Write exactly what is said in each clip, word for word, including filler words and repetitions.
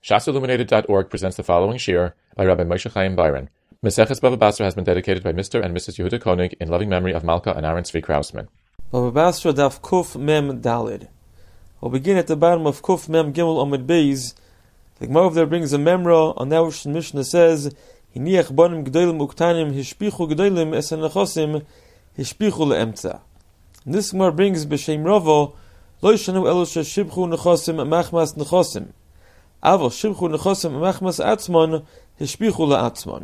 Shas Illuminated dot org presents the following shir by Rabbi Moshe Chaim Byron. Maseches Bava Basra has been dedicated by Mister and Missus Yehuda Koenig in loving memory of Malka and Aaron Tzvi Krausman. Bava Basra Daf Kuf Mem Dalid. We'll begin at the bottom of Kuf Mem Gimel Amud Beis. The Gemara over there brings a memra on that which the Mishnah says, Hiniach bonim g'dolim uktanim hishpichu g'dolim esen nechosim hishpichu le'emtza. And this Gemara brings b'shem Ravo lo yishanu elo sheshibchu nechosim machmas nechosim. Avo shibchu nechosim machmas atzmon hishpichu le'atzmon.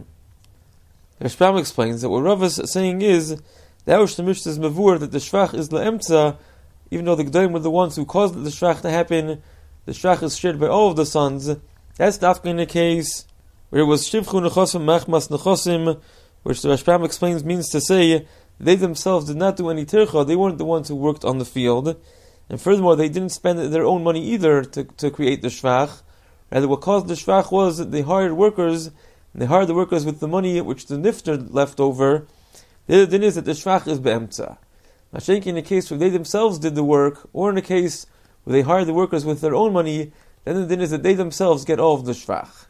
The Rashbam explains that what Rav is saying is that which the Mishnah is mavur that the shvach is le'emtza, even though the g'dolim were the ones who caused the shvach to happen. The shvach is shared by all of the sons. That's dafka in the case where it was shivchu nechosim machmas nechosim, which the Rashbam explains means to say they themselves did not do any tircha. They weren't the ones who worked on the field, and furthermore they didn't spend their own money either to, to create the shvach. Rather, what caused the shvach was that they hired workers, and they hired the workers with the money which the nifter left over. The other thing is that the shvach is be'emtza. Mashenki in the case where they themselves did the work, or in the case where they hired the workers with their own money, then the din is that they themselves get all of the shvach.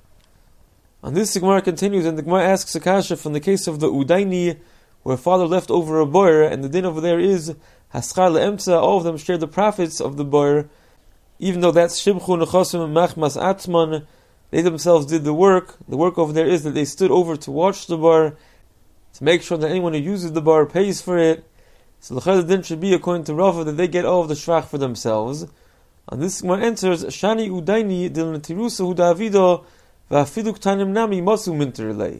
On this, the Gemara continues, and the Gemara asks a kasha from the case of the Udaini, where a father left over a boyer, and the din over there is haschar le'emtza. All of them share the profits of the boyer, even though that's shibchu nechosim machmas atman. They themselves did the work. The work over there is that they stood over to watch the bar, to make sure that anyone who uses the bar pays for it. So the din should be, according to Rava, that they get all of the shvach for themselves. On this Gemara enters Shani Udaini dil netirusa hu Davido va'afidu ktanim nami masu minterlei.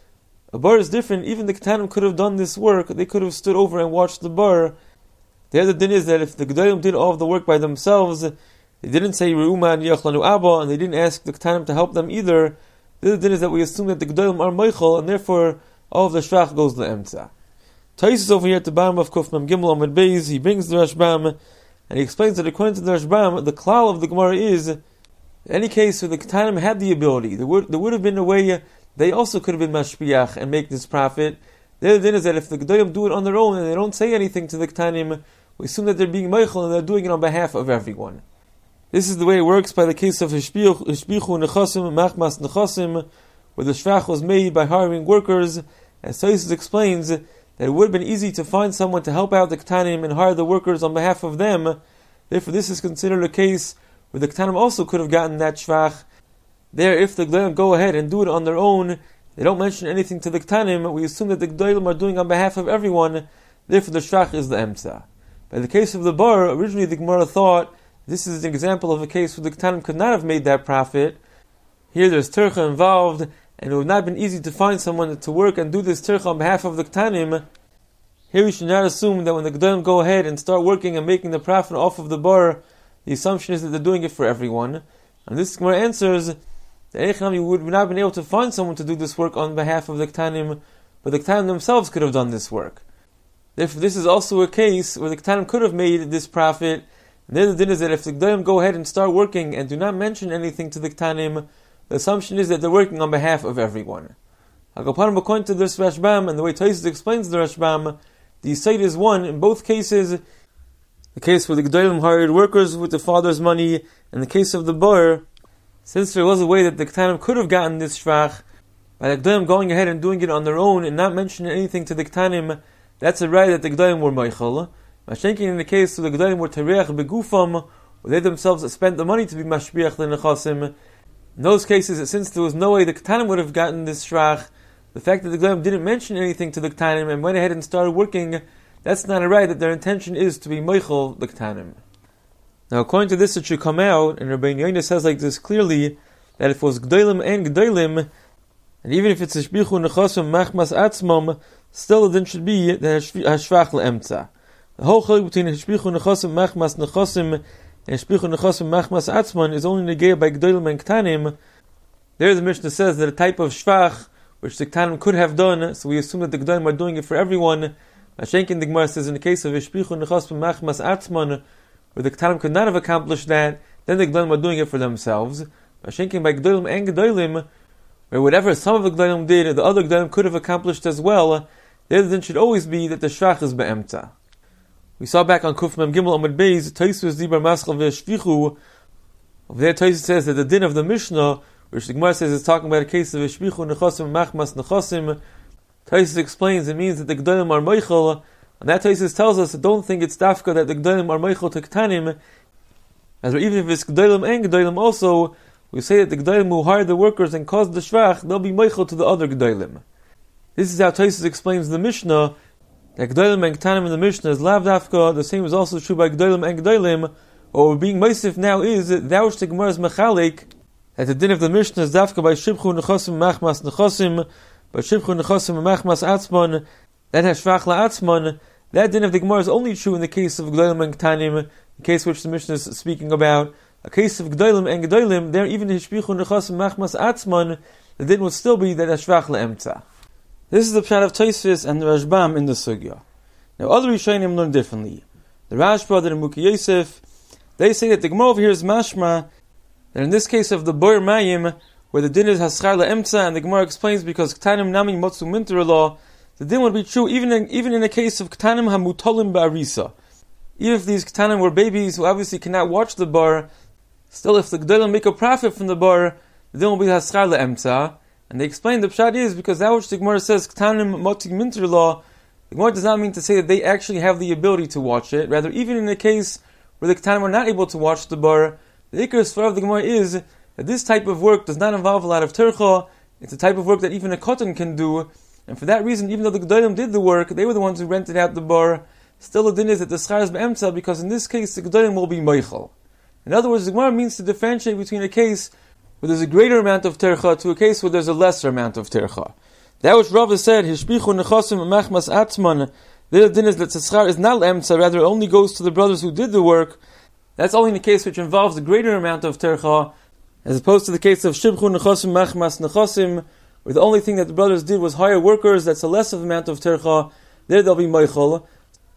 A bar is different. Even the ktanim could have done this work. They could have stood over and watched the bar. The other din is that if the gedolim did all of the work by themselves, they didn't say Reuma and Yachlanu Abba, and they didn't ask the ktanim to help them either. The other din is that we assume that the gedolim are meichel, and therefore all of the shvach goes to emtza. Tais over here at the bottom of Kuf Mem Gimel Amud Beis. He brings the Rashbam, and he explains that according to the Rashbam, the klal of the Gemara is, in any case where the Ketanim had the ability, there would, there would have been a way they also could have been mashpiach and make this profit. The other thing is that if the Gedolim do it on their own and they don't say anything to the Ketanim, we assume that they're being meichel and they're doing it on behalf of everyone. This is the way it works by the case of Hishpichu Nechosim, Machmas Nechosim, where the shvach was made by hiring workers, and Saisis explains that it would have been easy to find someone to help out the Ketanim and hire the workers on behalf of them. Therefore, this is considered a case where the Ketanim also could have gotten that shvach. There, if the Gdolim go ahead and do it on their own, they don't mention anything to the Ketanim, we assume that the Gdolim are doing on behalf of everyone. Therefore, the shvach is the emtza. By the case of the bar, originally the Gemara thought this is an example of a case where the Ketanim could not have made that profit. Here, there's tircha involved, and it would not have been easy to find someone to work and do this tircha on behalf of the Ketanim. Here we should not assume that when the Gedolim go ahead and start working and making the profit off of the bar, the assumption is that they're doing it for everyone. And this Gemara answers that you would not have been able to find someone to do this work on behalf of the Ketanim, but the Ketanim themselves could have done this work. Therefore, this is also a case where the Ketanim could have made this profit. And the other thing is that if the Gedolim go ahead and start working and do not mention anything to the Ketanim, the assumption is that they're working on behalf of everyone. According to this Rashbam, and the way Taisus explains the Rashbam, the site is one. In both cases, the case where the Gedolim hired workers with the father's money, and the case of the bar, since there was a way that the Ketanim could have gotten this shvach, by the Gedolim going ahead and doing it on their own and not mentioning anything to the Ketanim, that's a right that the Gedolim were meichel. Mashenki in the case where the Gedolim were tereach begufam, where they themselves spent the money to be mashpiach lenechasim. In those cases, since there was no way the Ketanim would have gotten this shvach, the fact that the Gedolim didn't mention anything to the Ketanim and went ahead and started working, that's not a right that their intention is to be meichel the Ketanim. Now, according to this, it should come out, and Rabbi Yoina says like this clearly, that if it was Gdolim and Gdolim, and even if it's Hishpichu Nechosim Machmas Atzmom, still the din should be the Hashvach Le'emtza. The whole chiluk between Hishpichu Nechosim Machmas Nechosim and Hishpichu Nechosim Machmas Atzmon is only negated by Gdolim and Ketanim. There the Mishnah says that a type of shvach which the Ketanim could have done, so we assume that the Gedolim are doing it for everyone. Mashenkin the Gemara says in the case of Hishpichu Nechosim Machmas Atzmon, where the Ketanim could not have accomplished that, then the Gedolim are doing it for themselves. Mashenkin by Gedolim and Gedolim, where whatever some of the Gedolim did, the other Gedolim could have accomplished as well, the other thing should always be that the shvach is be'emtza. We saw back on Kuf Mem Gimel Amud Beis, Taisus Dibar Maschal Ve'Shvichu, Over there, Tosfos says that the din of the Mishnah, which the Gemara says is talking about a case of Ishbichu Nechosim Machmas Nechosim, Tosfos explains it means that the Gdolim are Meichel, and that Tosfos tells us that don't think it's dafka that the Gdolim are Meichel to Ktanim, as well, even if it's Gdolim and Gdolim also, we say that the Gdolim who hired the workers and caused the Shvach, they'll be Meichel to the other Gdolim. This is how Tosfos explains the Mishnah, that Gdolim and Ktanim in the Mishnah is Lav dafka, the same is also true by Gdolim and Gdolim. What we're being Meisif now is that thou the Gemara's Mechalik, that the din of the Mishnah is dafka by Shibchu Nechosim Machmas Nechosim, by Shibchu Nechosim Machmas Atzmon, that has Shvach LaAtzmon. That din of the Gemara is only true in the case of Gdolim and Ktanim, the case which the Mishnah is speaking about. A case of Gdolim and Gdolim, there even Hishbichu Nechosim Machmas Atzmon, the din would still be that has Shvach LaEmtza. This is the pshat of Tosfos and the Rashbam in the Sugya. Now other Rishonim learn differently. The Rashba, the Mukhi Yosef, they say that the Gemara over here is mashma, that in this case of the Boyer Mayim, where the din is Haschar LaEmtza, and the Gemara explains because Ktanim Nami Motzu Minter law, the din would be true even in, even in the case of Ktanim HaMutolim Ba'arisa. Even if these Ktanim were babies who obviously cannot watch the bar, still if the Gdolim make a profit from the bar, the din will be Haschar LaEmtza. And they explain the pshat is because that which the Gemara says Ktanim Motzi Minter law, the Gemara does not mean to say that they actually have the ability to watch it. Rather, even in a case where the Ktanim are not able to watch the bar, the Iker Svar of the Gemara is that this type of work does not involve a lot of tercha. It's a type of work that even a Kotan can do, and for that reason, even though the Gedolim did the work, they were the ones who rented out the bar, still the din is that the schar is be'emtza, because in this case the Gedolim will be meichel. In other words, the Gemara means to differentiate between a case where there's a greater amount of tercha to a case where there's a lesser amount of tercha. That which Rava said, Hishbichu Nechosim Machmas Atzman, the din is that the schar is not emtza, rather it only goes to the brothers who did the work. That's only in the case which involves a greater amount of tercha, as opposed to the case of Shibchu Nechosim Machmas Nechosim, where the only thing that the brothers did was hire workers, that's a less of amount of tercha, there they'll be meichel.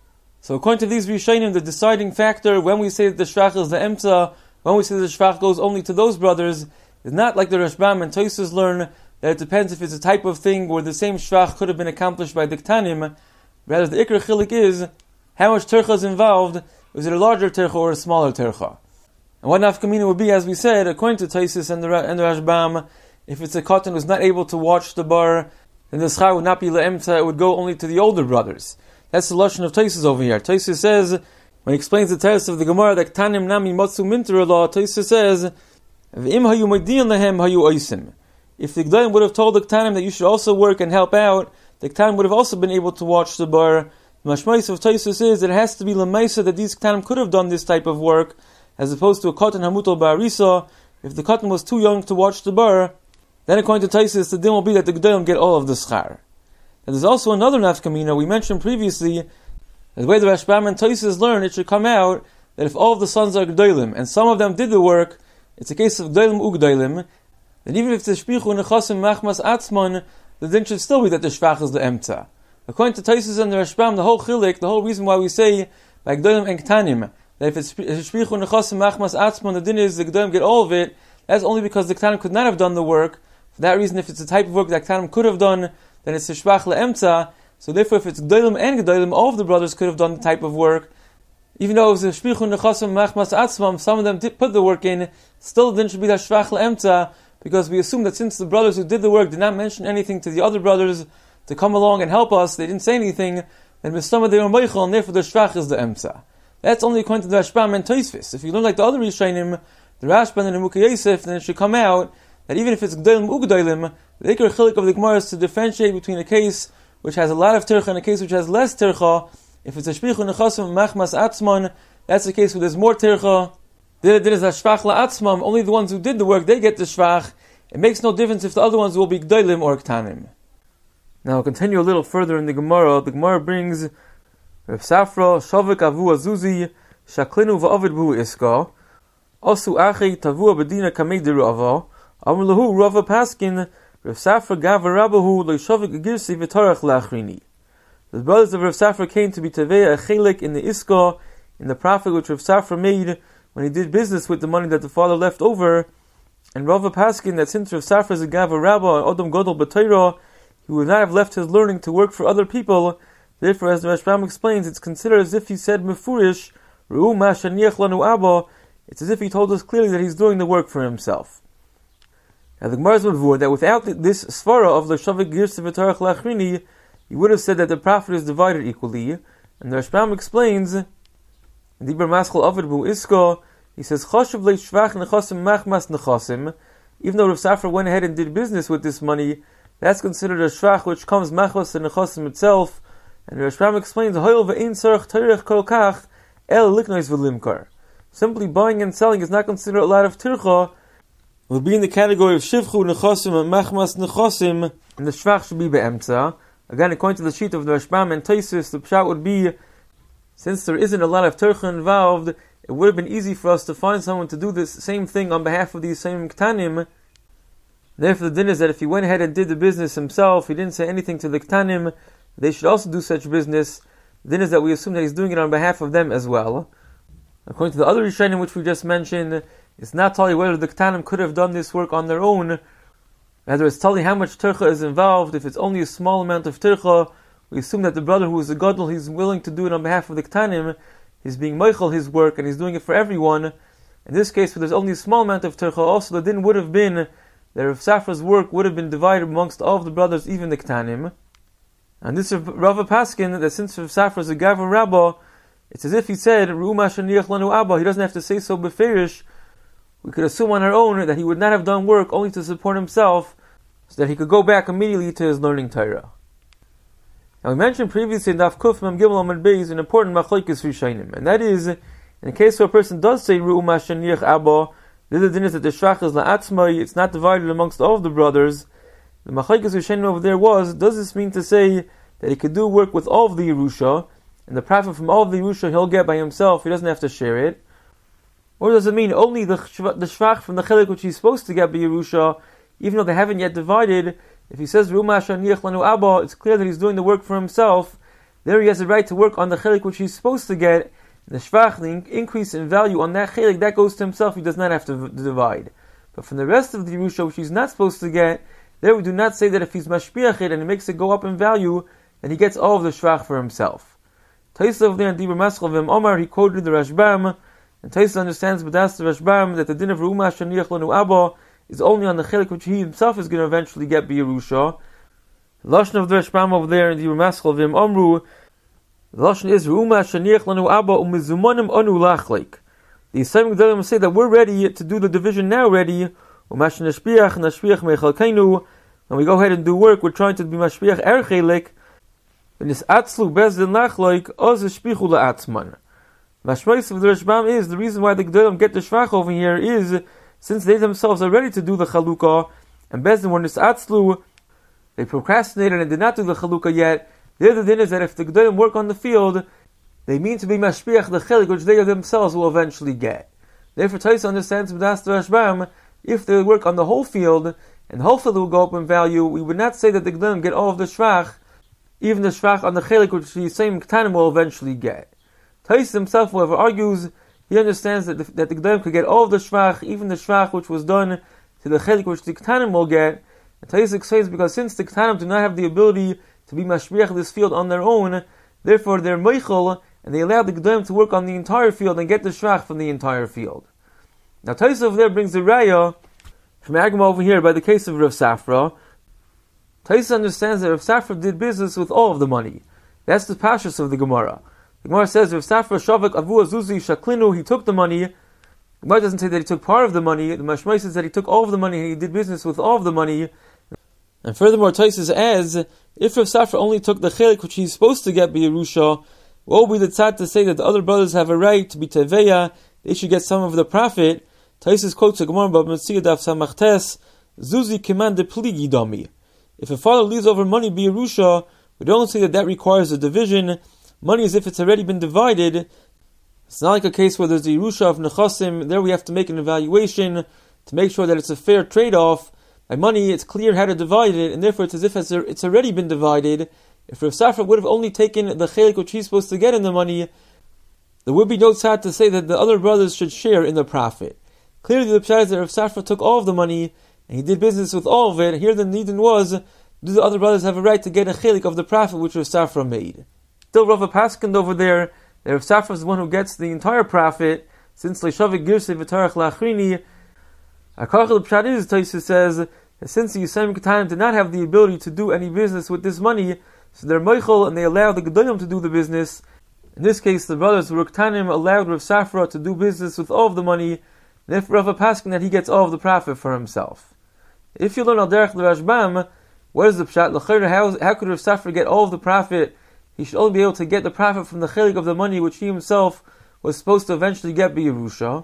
So according to these Rishonim, the deciding factor when we say that the shvach is the emtza, when we say that the shvach goes only to those brothers, is not like the Rashbam and Tosfos learn, that it depends if it's a type of thing where the same shvach could have been accomplished by the Ktanim. Rather, the Iker Chilik is, how much tercha is involved, is it a larger tercha or a smaller tercha? And what nafkamina would be, as we said, according to Tosfos and the, and the Rashbam, if it's a Kotan who's not able to watch the bar, then the schar would not be le'emtza, it would go only to the older brothers. That's the lashon of Tosfos over here. Tosfos says, when he explains the text of the Gemara, that Ktanim Nami Motzu Minter law, Tosfos says, V'im hayu moedian lehem hayu oisim. If the Gdolim would have told the Ktanim that you should also work and help out, the Ktanim would have also been able to watch the bar. The mashmais of Tosfos is that it has to be l'maisa that these Ktanim could have done this type of work, as opposed to a Kotan Hamutol Ba'arisa. If the Kotan was too young to watch the bar, then according to Tosfos, the din will be that the Gdolim get all of the schar. And there's also another nafkamina we mentioned previously, the way the Rashbam and Tosfos learn, it should come out that if all of the sons are Gdolim, and some of them did the work, it's a case of Gdolim u Gdolim, then even if the Shpichu Nechosim Machmas Atzmon, the din should still be that the Shvach is the Emtza. According to Tosfos and the Rashbam, the whole chilik, the whole reason why we say, by Gdolim and Ktanim, that if it's Shpichu Nechosim Machmas Atzmon, the din is the Gdolim get all of it, that's only because the Ktanim could not have done the work. For that reason, if it's a type of work that Ktanim could have done, then it's a Shvach le'emtza. So therefore, if it's Gdolim and Gdolim, all of the brothers could have done the type of work. Even though it was a Shpichu Nechosim Machmas Atzmam, some of them did put the work in, still then should be that Shvach le'emtza, because we assume that since the brothers who did the work did not mention anything to the other brothers to come along and help us, they didn't say anything, then Mistama they were Meichel, and therefore the Shvach is the emtza. That's only according to the Rashbam and Tosfos. If you learn like the other Rishonim, the Rashbam and the Mukhi Yosef, then it should come out that even if it's Gdolim u Gdolim, the Iker Chilik of the Gemara is to differentiate between a case which has a lot of tercha and a case which has less tercha. If it's a Shpichu Nechosim Machmas Atzmon, that's the case where there's more tercha. There is a Shvach la'atzmam, only the ones who did the work, they get the Shvach. It makes no difference if the other ones will be Gdolim or Ktanim. Now I'll continue a little further in the Gemara. The Gemara brings Rav Safra, Shavik Avu Azuzi, Shaklinu va'avid b'hu iska, Osu achi tavua bedina kamei de Rava, Amr lahu Rava Paskin, Rav Safra gava Rabbahu lo Shavik Girsi v'tarach la'achrini. The brothers of Rav Safra came to be Tavei a chelik in the iska, in the profit which Rav Safra made when he did business with the money that the father left over. And Rava Paskin, that since Rav Safra is a gava Rabba, Odom Godol B'Torah, he would not have left his learning to work for other people. Therefore, as the Rashbam explains, it's considered as if he said Mefurish, Ru'u ma shaniach lanu abba, it's as if he told us clearly that he's doing the work for himself. Now the Gemara is mavur that without this svara of the Shavik Girsa V'Tarach Lachrini, he would have said that the profit is divided equally. And the Rashbam explains, in Dibur Maschal Avid Bu Isko, he says, Choshev le shvach nechasim machmas nechasim. Even though Rav Safra went ahead and did business with this money, that's considered a shvach which comes machmas and nechasim itself. And the Rashbam explains, Hoyel ve'in tzarech tirech kol kach el liknois v'limkar. Simply buying and selling is not considered a lot of tircha. It would be in the category of shivchu nechasim and machmas nechasim, and the shvach should be be'emtza. Again, according to the sheet of the Rashbam and Taisus, the pshat would be, since there isn't a lot of tircha involved, it would have been easy for us to find someone to do this same thing on behalf of these same ktanim. Therefore, the din is that if he went ahead and did the business himself, he didn't say anything to the ktanim, they should also do such business. The din is that we assume that he's doing it on behalf of them as well. According to the other Rishonim which we just mentioned, it's not telling whether the ktanim could have done this work on their own. Rather, it's telling how much tircha is involved. If it's only a small amount of tircha, we assume that the brother who is a gadol, he's willing to do it on behalf of the ktanim. He's being meichel his work and he's doing it for everyone. In this case, where there's only a small amount of tircha, also the din would have been that Rav Safra's work would have been divided amongst all of the brothers, even the ktanim. And this is Rava Paskin, that since Rav Safra is a Gavra Rabbah, it's as if he said, Ru'uma shaniach lanu abba, he doesn't have to say so beferish. We could assume on our own that he would not have done work only to support himself, so that he could go back immediately to his learning Torah. Now we mentioned previously in Daf Kuf Mem Gimel Amud Beis an important machlokes Rishonim, and that is, in the case where a person does say Ru'uma shaniach abba, the other din is that the shvach is la'atzmai, it's not divided amongst all of the brothers. The machlokes Rishonim over there was, does this mean to say that he could do work with all of the Yerusha, and the profit from all of the Yerusha he'll get by himself, he doesn't have to share it? Or does it mean only the the shvach from the chelik which he's supposed to get by Yerusha, even though they haven't yet divided? If he says Ru'uma shaniach lanu abba, it's clear that he's doing the work for himself. There he has the right to work on the chelik which he's supposed to get. The shvach, the increase in value on that chelik, that goes to himself, he does not have to v- divide. But from the rest of the Yerusha which he's not supposed to get, there we do not say that if he's mashpiach it and it makes it go up in value, then he gets all of the shvach for himself. Taisa of there in Dibur Maschal V'Em Omar, he quoted the Rashbam, and Taisa understands b'das the Rashbam that the din of Ru'uma shaniach lanu abba is only on the chelik which he himself is going to eventually get b'Yerusha. The lashon of the Rashbam over there in Dibur Maschal V'Em Omru, the lashon is Ru'uma shaniach lanu abba u'mizumonim anu lachleik. The Yisraelim Gedolim say that we're ready to do the division now. Ready, u'mash nashpiach nashpiach mechalkeinu. When we go ahead and do work, we're trying to be mashpiach er chelik. When this atzlu bezdin lachleik oz shpichu la'atzman. Mashmois of the Rashbam is the reason why the Gedolim get the shvach over here is, since they themselves are ready to do the chalukah, and Bezdin were nisatzlu, they procrastinated and did not do the chalukah yet. The other din is that if the Gedolim work on the field, they mean to be mashpiach the chelik which they themselves will eventually get. Therefore, Taisa understands b'das the Rashbam, if they work on the whole field, and the whole field will go up in value, we would not say that the Gedolim get all of the shvach, even the shvach on the chelik which the same ktanim will eventually get. Taisa himself, however, argues he understands that the, that the Gedolim could get all of the shvach, even the shvach which was done to the chelik which the ktanim will get. And Taisa explains because since the ktanim do not have the ability to be mashpiach this field on their own, therefore they're meichel, and they allow the Gedolim to work on the entire field and get the shvach from the entire field. Now Taisa over there brings the raya from Agma over here by the case of Rav Safra. Taisa understands that Rav Safra did business with all of the money. That's the pashas of the Gemara. The Gemara says Rav Safra shavak avu azuzi shaklinu, he took the money. The Gemara doesn't say that he took part of the money. The Mashmai says that he took all of the money and he did business with all of the money. And furthermore, Taisa adds, if Rav Safra only took the chelik which he's supposed to get by Yerusha, what will be the tzad to say that the other brothers have a right to be teveya, they should get some of the profit? Taisa quotes a Gemara about Metzia Daf Samachtes, Zuzi Kiman de Pligi Dami. If a father leaves over money by Yerusha, we don't say that that requires a division. Money is if it's already been divided. It's not like a case where there's the Yerusha of Nechasim. There we have to make an evaluation to make sure that it's a fair trade-off. By money, it's clear how to divide it, and therefore it's as if it's already been divided. If Rav Safra would have only taken the chelik which he's supposed to get in the money, there would be no tzad to say that the other brothers should share in the profit. Clearly the pshat is that Rav Safra took all of the money, and he did business with all of it. Here the nidin was, do the other brothers have a right to get a chelik of the profit which Rav Safra made? Still Rav Paskind over there, that Rav Safra is the one who gets the entire profit, since Leishavik Girsei V'Tarach Lachrini, Akarchel Pshat is, Tosfos says, that since the Yisraelim Ketanim did not have the ability to do any business with this money, so they're Meichel and they allowed the Gedolim to do the business. In this case, the brothers were Ketanim allowed Rav Safra to do business with all of the money, and if Rav Paskin that he gets all of the profit for himself. If you learn Al Derech L'Rashbam, what is the Pshat? How, how could Rav Safra get all of the profit? He should only be able to get the profit from the chelik of the money which he himself was supposed to eventually get by Yerusha.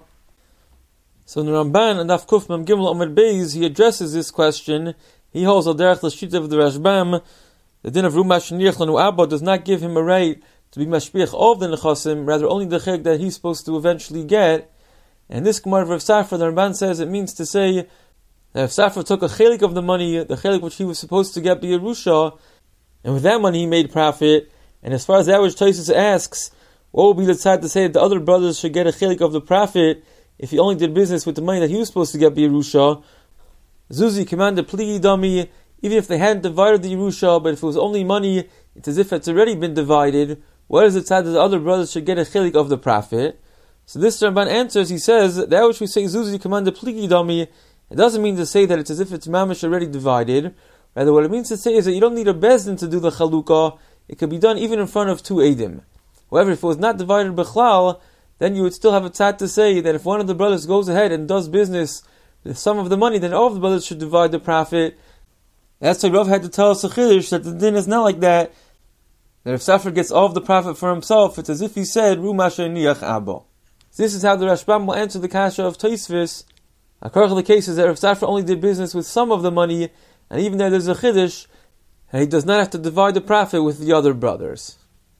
So in the Ramban and Daf Kuf Mem Gimel Amud Beis, he addresses this question. He holds Al Derech L'Shita of the Rashbam. The din of Rumash Sheniach Lanu Abba does not give him a right to be mashpiach all of the nechasim, rather only the chelik that he's supposed to eventually get. And this Gemara of Rav Safra, the Ramban says it means to say that if Safra took a chelik of the money, the chelik which he was supposed to get by Yerusha, and with that money he made profit. And as far as that which Tosfos asks, what would be the tzad to say that the other brothers should get a chelik of the profit if he only did business with the money that he was supposed to get by Yerusha? Zuzi commanded pligi dami, even if they hadn't divided the Yerusha, but if it was only money, it's as if it's already been divided. What is the tzad that the other brothers should get a chelik of the profit? So this Ramban answers, he says, that which we say Zuzi commanded pligi dami, it doesn't mean to say that it's as if it's mamish already divided. Rather, what it means to say is that you don't need a bezdin to do the chalukah. It could be done even in front of two edim. However, if it was not divided b'chlal, then you would still have a tzad to say that if one of the brothers goes ahead and does business with some of the money, then all of the brothers should divide the profit. That's why Rav had to tell us a chiddush that the din is not like that. That if Safra gets all of the profit for himself, it's as if he said, Rumash Niach Abba. This is how the Rashbam will answer the kasha of Tosfos. According to the case is that if Safra only did business with some of the money, and even there there's a chiddush, and he does not have to divide the profit with the other brothers.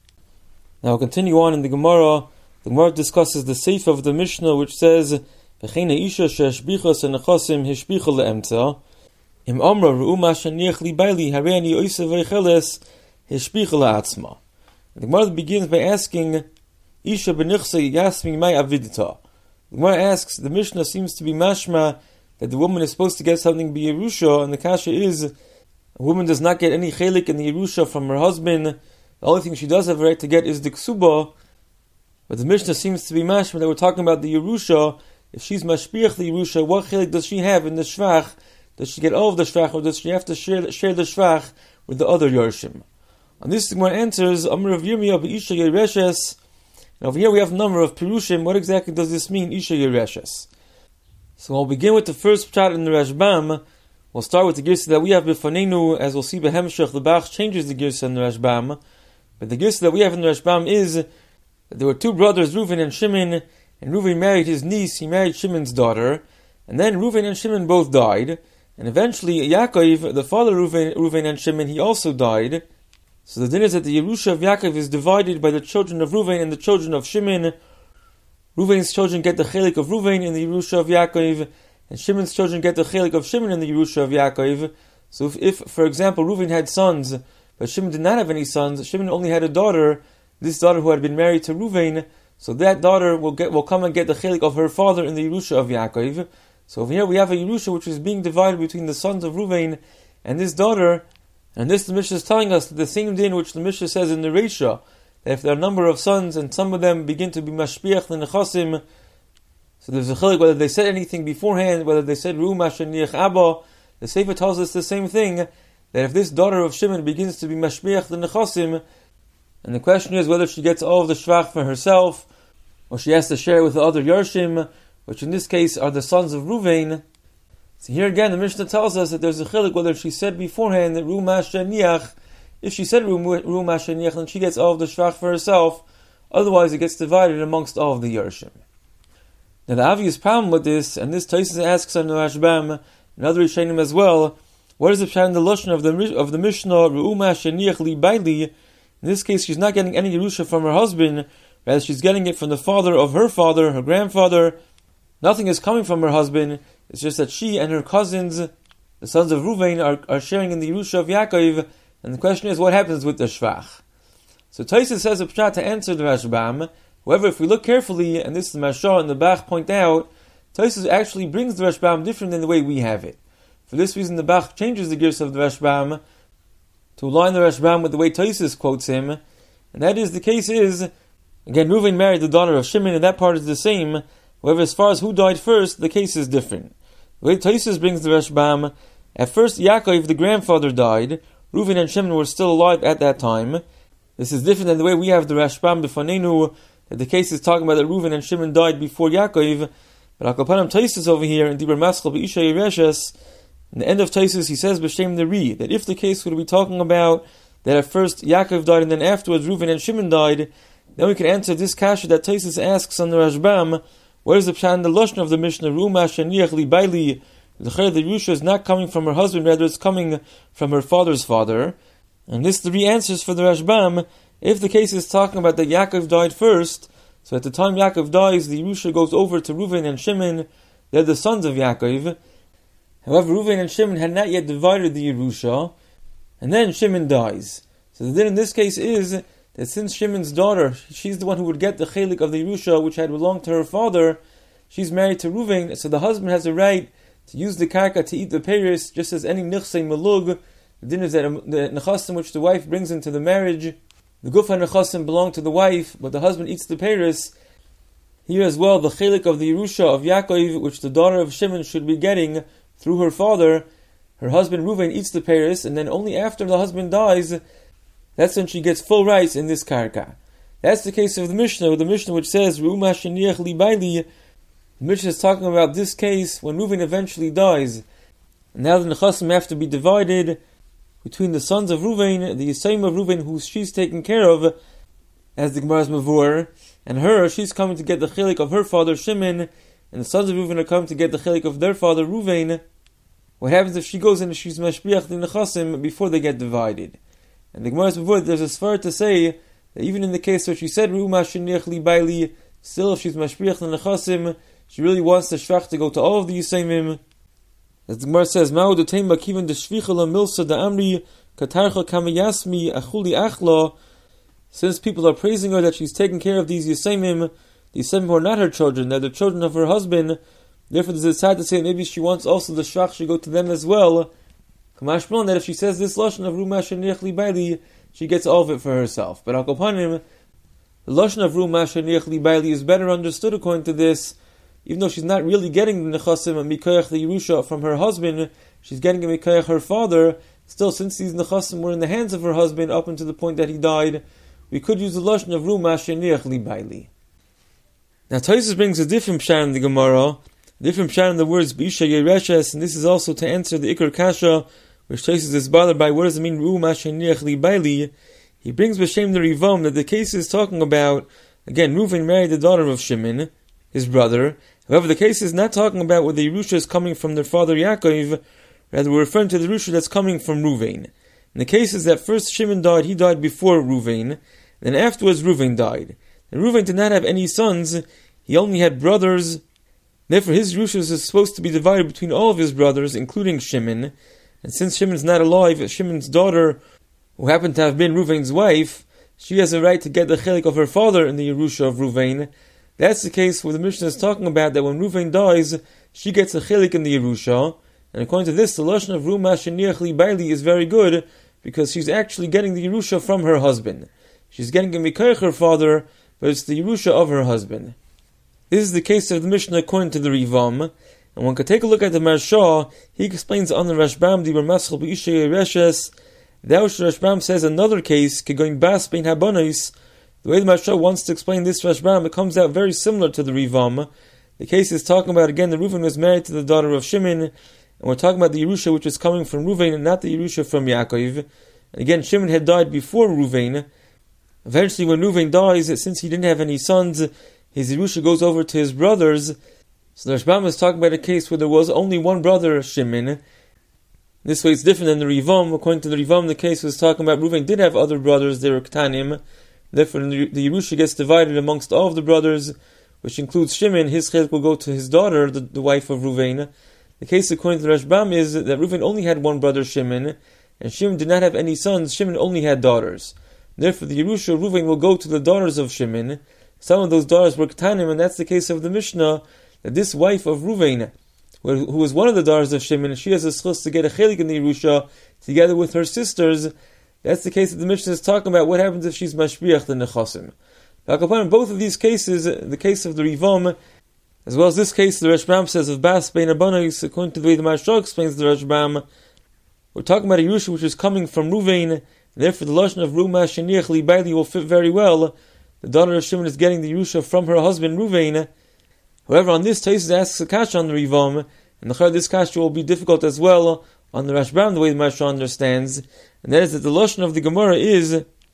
Now we'll continue on in the Gemara. The Gemara discusses the seif of the Mishnah, which says, "V'chein ha'isha she'ashbichas ha'nechasim hishbicha le'emtza, im amra ru'uma sheniach li baili hareini oisa v'recheles hishbicha le'atzma." The Gemara begins by asking, "Isha b'nichsa yasmi mai avidita." The Gemara asks, the Mishnah seems to be mashma that the woman is supposed to get something by Yerusha, and the kasha is, a woman does not get any chelik in the Yerusha from her husband. The only thing she does have a right to get is the ksuba. But the Mishnah seems to be mashma that we're talking about the Yerusha. If she's mashpiach the Yerusha, what chelik does she have in the shvach? Does she get all of the shvach, or does she have to share, share the shvach with the other Yershim? On this, the Gemara answers, Amr of Yirmiyah b'isha yereshes. And over here we have a number of pirushim. What exactly does this mean, isha yereshes? So we'll begin with the first pshat in the Rashbam. We'll start with the girsa that we have b'fanenu. As we'll see, Behemshech, the Bach changes the girsa in the Rashbam. But the girsa that we have in the Rashbam is that there were two brothers, Reuven and Shimon, and Reuven married his niece, he married Shimon's daughter, and then Reuven and Shimon both died, and eventually Yaakov, the father of Reuven, Reuven and Shimon, he also died. So the din is that the Yerusha of Yaakov is divided by the children of Reuven and the children of Shimon. Reuven's children get the chelik of Reuven in the Yerusha of Yaakov, and Shimon's children get the chelik of Shimon in the Yerusha of Yaakov. So if, if, for example, Reuven had sons, but Shimon did not have any sons, Shimon only had a daughter, this daughter who had been married to Reuven, so that daughter will get will come and get the chelik of her father in the Yerusha of Yaakov. So over here we have a Yerusha which is being divided between the sons of Reuven and this daughter, and this the Mishnah is telling us the same din which the Mishnah says in the Reisha, that if there are a number of sons and some of them begin to be mashpiach the nechasim, so there's a chelik whether they said anything beforehand, whether they said Ru'umash Niach Abba. The Sefer tells us the same thing, that if this daughter of Shimon begins to be mashpiach the nechasim, and the question is whether she gets all of the shvach for herself, or she has to share it with the other Yershim, which in this case are the sons of Reuven. So here again the Mishnah tells us that there's a chelik whether she said beforehand that Ru'umash Niach. If she said Ru'umash Niach, then she gets all of the shvach for herself, otherwise it gets divided amongst all of the Yershim. Now the obvious problem with this, and this Tosfos asks on the Rashbam, and other Rishonim as well, what is the pshat in the lashon of the of the Mishnah Ru'umash Niach li baili? In this case, she's not getting any Yerusha from her husband, rather she's getting it from the father of her father, her grandfather. Nothing is coming from her husband, it's just that she and her cousins, the sons of Reuven, are, are sharing in the Yerusha of Yaakov, and the question is, what happens with the shvach? So Tosfos says a pshat to answer the Rashbam. However, if we look carefully, and this is the Mashal and the Bach point out, Tosfos actually brings the Rashbam different than the way we have it. For this reason, the Bach changes the gears of the Rashbam to align the Rashbam with the way Tosfos quotes him, and that is, the case is, again, Reuven married the daughter of Shimon, and that part is the same. However, as far as who died first, the case is different. The way Tosfos brings the Rashbam, at first Yaakov, the grandfather, died. Reuven and Shimon were still alive at that time. This is different than the way we have the Rashbam b'fanenu, that the case is talking about that Reuven and Shimon died before Yaakov. But Akapanam Tosfos over here in Dibur Maschal B'Isha Yereshes, in the end of Tosfos, he says B'Shem Neri, that if the case would be talking about that at first Yaakov died and then afterwards Reuven and Shimon died, then we can answer this kasha that Tosfos asks on the Rashbam. What is the pshat in the lashon of the Mishnah? Ruma sheniach li baili. The Yerusha is not coming from her husband, rather it's coming from her father's father. And this three answers for the Rashbam. If the case is talking about that Yaakov died first, so at the time Yaakov dies, the Yerusha goes over to Reuven and Shimon. They're the sons of Yaakov. However, Reuven and Shimon had not yet divided the Yerusha, and then Shimon dies. So the din in this case is that since Shimon's daughter, she's the one who would get the chelik of the Yerusha, which had belonged to her father, she's married to Reuven, so the husband has a right to use the karka to eat the peiros, just as any nichsei melug. The din is that the nechasim which the wife brings into the marriage, the gufa nechasim belong to the wife, but the husband eats the peiros. Here as well, the chelik of the Yerusha of Yaakov, which the daughter of Shimon should be getting through her father, her husband Reuven eats the peiros, and then only after the husband dies, that's when she gets full rights in this karka. That's the case of the Mishnah, the Mishnah which says, Re'uma sheniach li baili. The Mishnah is talking about this case when Reuven eventually dies. And now the nechasim have to be divided between the sons of Reuven, the Yisayim of Reuven, who she's taken care of, as the Gemara's Mavur, and her, she's coming to get the chelik of her father Shimon, and the sons of Reuven are coming to get the chelik of their father Reuven. What happens if she goes in and she's mashbiach the nechasim before they get divided? And the Gemara's before there's a svar to say that even in the case where she said Re'uma sheniach li baili, still if she's mashbiach the nechasim, she really wants the shvach to go to all of the Yisayimim. As the Gemara says, Ma'u d'teim b'kiven d'shvicha la milsa da'amri katarcha kamayasmi achuli achla. Since people are praising her that she's taking care of these Yisayimim, the Yisayimim are not her children, they're the children of her husband. Therefore, there's a side to say maybe she wants also the shvach should go to them as well. Kamashmalon, that if she says this lashon of Re'uma sheniach li baili, she gets all of it for herself. But Akopanim, the lashon of Re'uma sheniach li baili is better understood according to this. Even though she's not really getting the nechasim and mikoyach the Yerusha from her husband, she's getting a mikoyach her father. Still, since these nechasim were in the hands of her husband up until the point that he died, we could use the lashon of Re'uma sheniach li baili. Now, Tosfos brings a different pshat in the Gemara, a different pshat in the words b'isha yereshes, and this is also to answer the ikar kasha, which Tosfos is bothered by. What does it mean Re'uma sheniach li baili? He brings b'shem the Rivam that the case is talking about, again, Reuven married the daughter of Shimon, his brother. However, the case is not talking about where the Yerusha is coming from their father Yaakov, rather we're referring to the Yerusha that's coming from Reuven. And the case is that first Shimon died, he died before Reuven, then afterwards Reuven died. And Reuven did not have any sons, he only had brothers. Therefore his Yerusha is supposed to be divided between all of his brothers, including Shimon. And since Shimon's not alive, Shimon's daughter, who happened to have been Reuven's wife, she has a right to get the chelik of her father in the Yerusha of Reuven. That's the case where the Mishnah is talking about that when Reuven dies, she gets a chelik in the Yerusha. And according to this, the lashon of Re'uma sheniach li baili is very good, because she's actually getting the Yerusha from her husband. She's getting a mikoyach her father, but it's the Yerusha of her husband. This is the case of the Mishnah according to the Rivam. And one could take a look at the Marsha. He explains on the Rashbam, the Maschal B'Isha Yereshes, the Rashbam says another case, Kegoin Bas Bein Habonos. The way the Marsha wants to explain this Rashbam, it comes out very similar to the Rivam. The case is talking about, again, the Reuven was married to the daughter of Shimon, and we're talking about the Yerusha which is coming from Reuven and not the Yerusha from Yaakov. And again, Shimon had died before Reuven. Eventually, when Reuven dies, since he didn't have any sons, his Yerusha goes over to his brothers. So the Rashbam is talking about a case where there was only one brother, Shimon. This way it's different than the Rivam. According to the Rivam, the case was talking about Reuven did have other brothers, they were Ktanim. Therefore, the Yerusha gets divided amongst all of the brothers, which includes Shimon. His chelik will go to his daughter, the, the wife of Reuven. The case according to the Rashbam is that Reuven only had one brother, Shimon, and Shimon did not have any sons. Shimon only had daughters. Therefore, the Yerusha of Reuven will go to the daughters of Shimon. Some of those daughters were Ktanim, and that's the case of the Mishnah, that this wife of Reuven, who was one of the daughters of Shimon, she has a schus to get a chelik in the Yerusha together with her sisters. That's the case that the Mishnah is talking about. What happens if she's mashbiach the nechasim? Upon both of these cases, the case of the Rivam, As well as this case, the Rashbam says of Bas Bein Abanos, according to the way the Maharsha explains the Rashbam, we're talking about a Yerusha which is coming from Ruvain, and therefore the Lashon of Ruma Sheniach Li Baili will fit very well. The daughter of Shimon is getting the Yerusha from her husband Ruvain. However, on this, Taisus asks a kasha on the Rivam, and the this kasha will be difficult as well on the Rashbam, the way the Maharsha understands, and that is that the Lashon of the Gemara is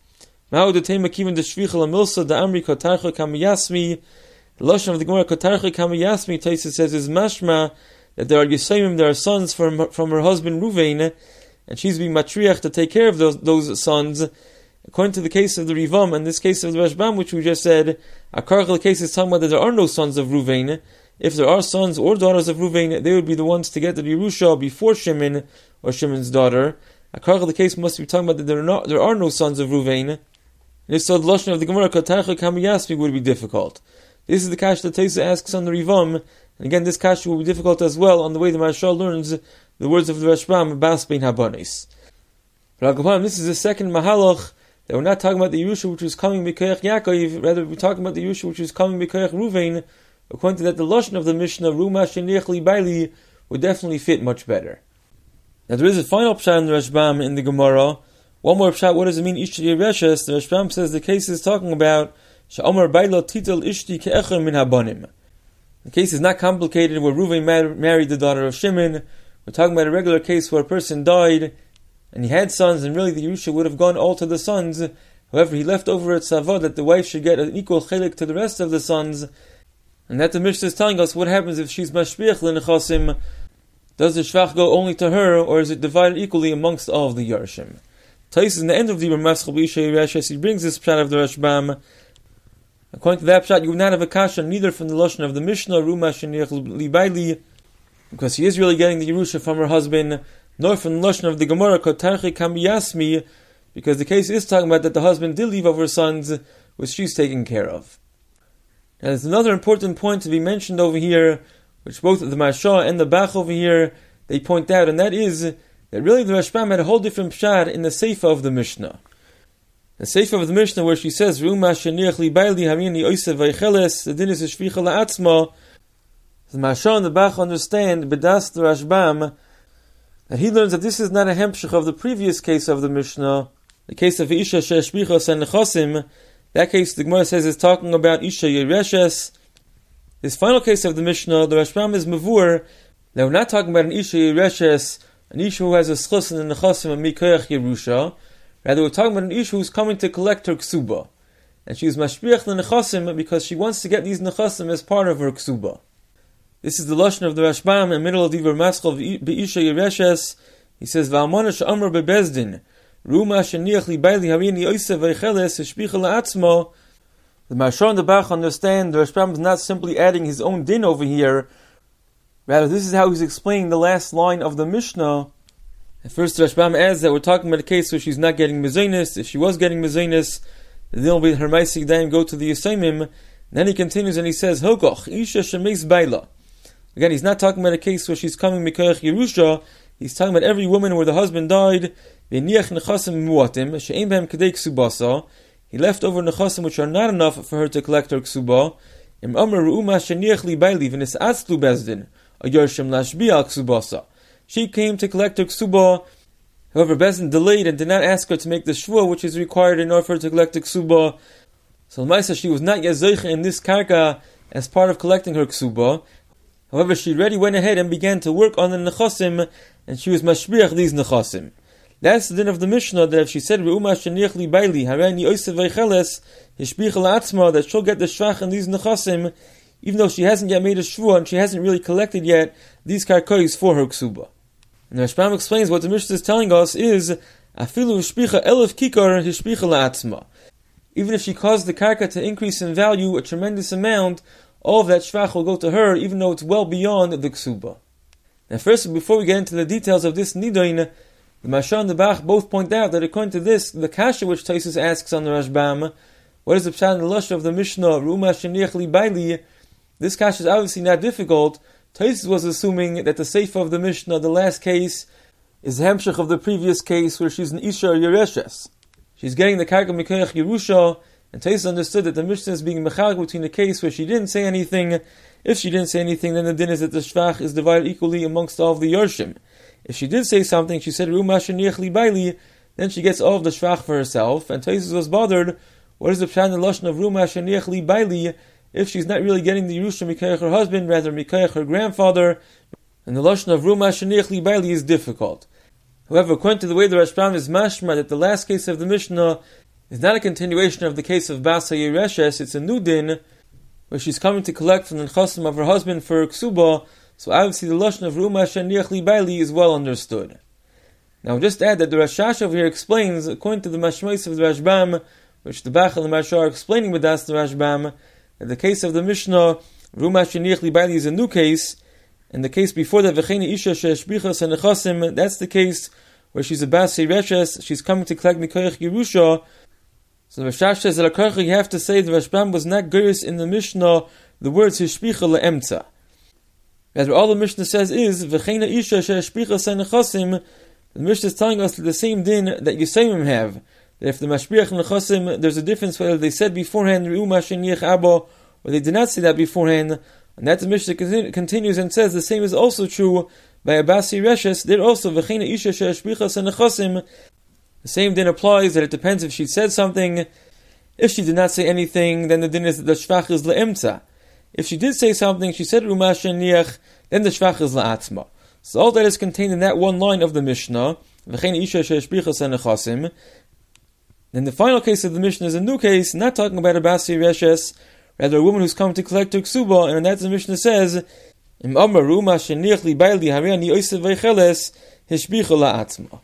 Ma'u Detema Kivan Deshvicha Lamilsa Da'amri Kotarcha Kamiyasmi. The Lashon of the Gemara Kotarcha Kamiyasmi, Taisus says, is mashma that there are Yisayim, there are sons from, from her husband Ruvain, and she's being matriach to take care of those, those sons. According to the case of the Rivam, and this case of the Rashbam, which we just said, Akarchel case is talking about that there are no sons of Ruvain. If there are sons or daughters of Ruvain, they would be the ones to get the Yerusha before Shimon or Shimon's daughter. Akarchel the case must be talking about that there are, not, there are no sons of Ruvain. And if so, the Lashon of the Gemara Kotarcha Kamiyasmi would be difficult. This is the kasha that Taisus asks on the Rivam, and again this kasha will be difficult as well on the way the Maharsha learns the words of the Rashbam, Bas Bein Habanis. But this is the second Mahalach, that we're not talking about the Yerusha which is coming B'Koyach Yaakov, rather we're talking about the Yerusha which is coming B'Koyach Ruvain. According to that, the Lashon of the Mishnah, Ruma Sheniach Li Baili, would definitely fit much better. Now there is a final pshat in the Rashbam in the Gemara. One more pshat, what does it mean, Ishti Yereshes? The Rashbam says the case is talking about Sha'omar Baila Titel Ishti Ke'echer Min Habanim. The case is not complicated where Ruvain mar- married the daughter of Shimon. We're talking about a regular case where a person died and he had sons, and really the Yerusha would have gone all to the sons. However, he left over a tzava that the wife should get an equal chelik to the rest of the sons, and that the Mishnah is telling us what happens if she's mashbiach l'nechasim. Does the shvach go only to her, or is it divided equally amongst all of the Yarshim? Tais in the end of the Ramaschal B'Isha Yereshes, he brings this pshat of the Rashbam. According to that pshat, you would not have a kasha neither from the Lashon of the Mishnah, Ruma Sheniach Li Baili, because she is really getting the Yerusha from her husband, nor from the Lashon of the Gemara, Kotarchi Kamiyasmi, because the case is talking about that the husband did leave over sons, which she's taking care of. And there's another important point to be mentioned over here, which both the Maharsha and the Bach over here, they point out, and that is that really the Rashbam had a whole different pshat in the Seifa of the Mishnah. The Seifa of the Mishnah, where she says, Ruma Sheniach Li Baili Hamini Oisev Vaycheles, the din is Shvicha La'atzma. The Maharsha and the Bach understand, Bedas the Rashbam, that he learns that this is not a hemshech of the previous case of the Mishnah, the case of Isha She'eshbichos and Nechosim. That case, the Gemara says, is talking about Isha Yereshes. This final case of the Mishnah, the Rashbam is Mavur, that we're not talking about an Isha Yereshes, an Isha who has a schus in the Nechosim and Mikoyach Yerusha. Rather, we're talking about an Isha who's coming to collect her ksuba. And she's mashbiach the Nechosim because she wants to get these Nechosim as part of her ksuba. This is the Lashon of the Rashbam in the middle of the Maskal Be'isha Yereshes. He says, Va'amana she'amar bebezdin, Ruma sheniach li baili harini oisev vaycheles hishbicha la'atzmo. The Maharsha and the Bach understand the Rashbam is not simply adding his own din over here. Rather, this is how he's explaining the last line of the Mishnah. At first, the Rashbam adds that we're talking about a case where she's not getting mezainis. If she was getting mezainis, then will be her ma'asik daim go to the Yisayimim. Then he continues and he says, Hokoch, Isha shemeis baila. Again, he's not talking about a case where she's coming Mikoyach Yerusha. He's talking about every woman where the husband died. He left over nechasim which are not enough for her to collect her ksuba. She came to collect her ksuba. However, Bezdin delayed and did not ask her to make the shvua which is required in order for her to collect the ksuba. So L'maisa, she was not yet zeicha in this karka as part of collecting her ksuba. However, she already went ahead and began to work on the nechasim, and she was mashbiach these nechasim. That's the din of the Mishnah, that if she said, Re'uma sheniach li baili, harani oisev vaycheles, hishbicha la'atzma, that she'll get the shvach in these nechasim, even though she hasn't yet made a shvua, and she hasn't really collected yet these karkois for her ksuba. And the Rashbam explains what the Mishnah is telling us is, afilu hishbicha elef kikar hishbicha la'atzma. Even if she caused the karka to increase in value a tremendous amount, all of that shvach will go to her, even though it's well beyond the ksuba. Now first, before we get into the details of this nidain, the Maharsha and the Bach both point out that according to this, the kasha which Taisus asks on the Rashbam, what is the pshat and the lashon of the Mishnah, Ruma sheniach li baili, this kasha is obviously not difficult. Taisus was assuming that the seifa of the Mishnah, the last case, is the hemshech of the previous case where she's an Isha Yereshes. She's getting the karka Mikoyach Yerusha, And Taisus understood that the Mishnah is being mechalek between the case where she didn't say anything. If she didn't say anything, then the din is that the shvach is divided equally amongst all of the Yorshim. If she did say something, she said, Ru mashaniach li baili, then she gets all of the shvach for herself. And Taisus was bothered, what is the pshat in the lashon of Ru mashaniach li baili, if she's not really getting the Yerusha mikayach her husband, rather mikayach her grandfather, and the lashon of Ru mashaniach li baili is difficult. However, according to the way the Rashbam is mashma, that the last case of the Mishnah is not a continuation of the case of Basa Yereshes, it's a new din, where she's coming to collect from the nechasim of her husband for ksuba, so obviously the lashon of Ru mashaniach li baili is well understood. Now just add that the Rashash over here explains, according to the mashmais of the Rashbam, which the Bach and the Mashar are explaining with us the Rashbam, that the case of the Mishnah, Ru mashaniach li baili, is a new case, and the case before that, V'cheina isha she'eshbichas hanechasim, that's the case where she's a Bas Yereshes, she's coming to collect Mikoyach Yerusha. So the Rashash says that Akarcha, you have to say the Rashbam was not geiris in the Mishnah the words Hishbicha le'emtza. Rather, all the Mishnah says is V'cheina isha she'eshbichas hanechasim. The Mishnah is telling us the same din that Yisayim have. That if the Mashbiach Nechasim, there's a difference whether they said beforehand Re'u Mashaniach Abba, or they did not say that beforehand. And that the Mishnah continues and says the same is also true by Abasi Reshes. There also V'cheina isha she'eshbichas hanechasim. The same din applies, that it depends if she said something. If she did not say anything, then the din is that the shvach is le'emtza. If she did say something, she said Re'u Mashaniach, then the shvach is la'atzma. So all that is contained in that one line of the Mishnah, V'cheina isha she'eshbichas hanechasim. Then the final case of the Mishnah is a new case, not talking about Abasi Reshes, rather a woman who's come to collect her ksuba, and that the Mishnah says, Im amar Ru mashaniach li baili hariani oisev veicheles hishbicha la'atzma.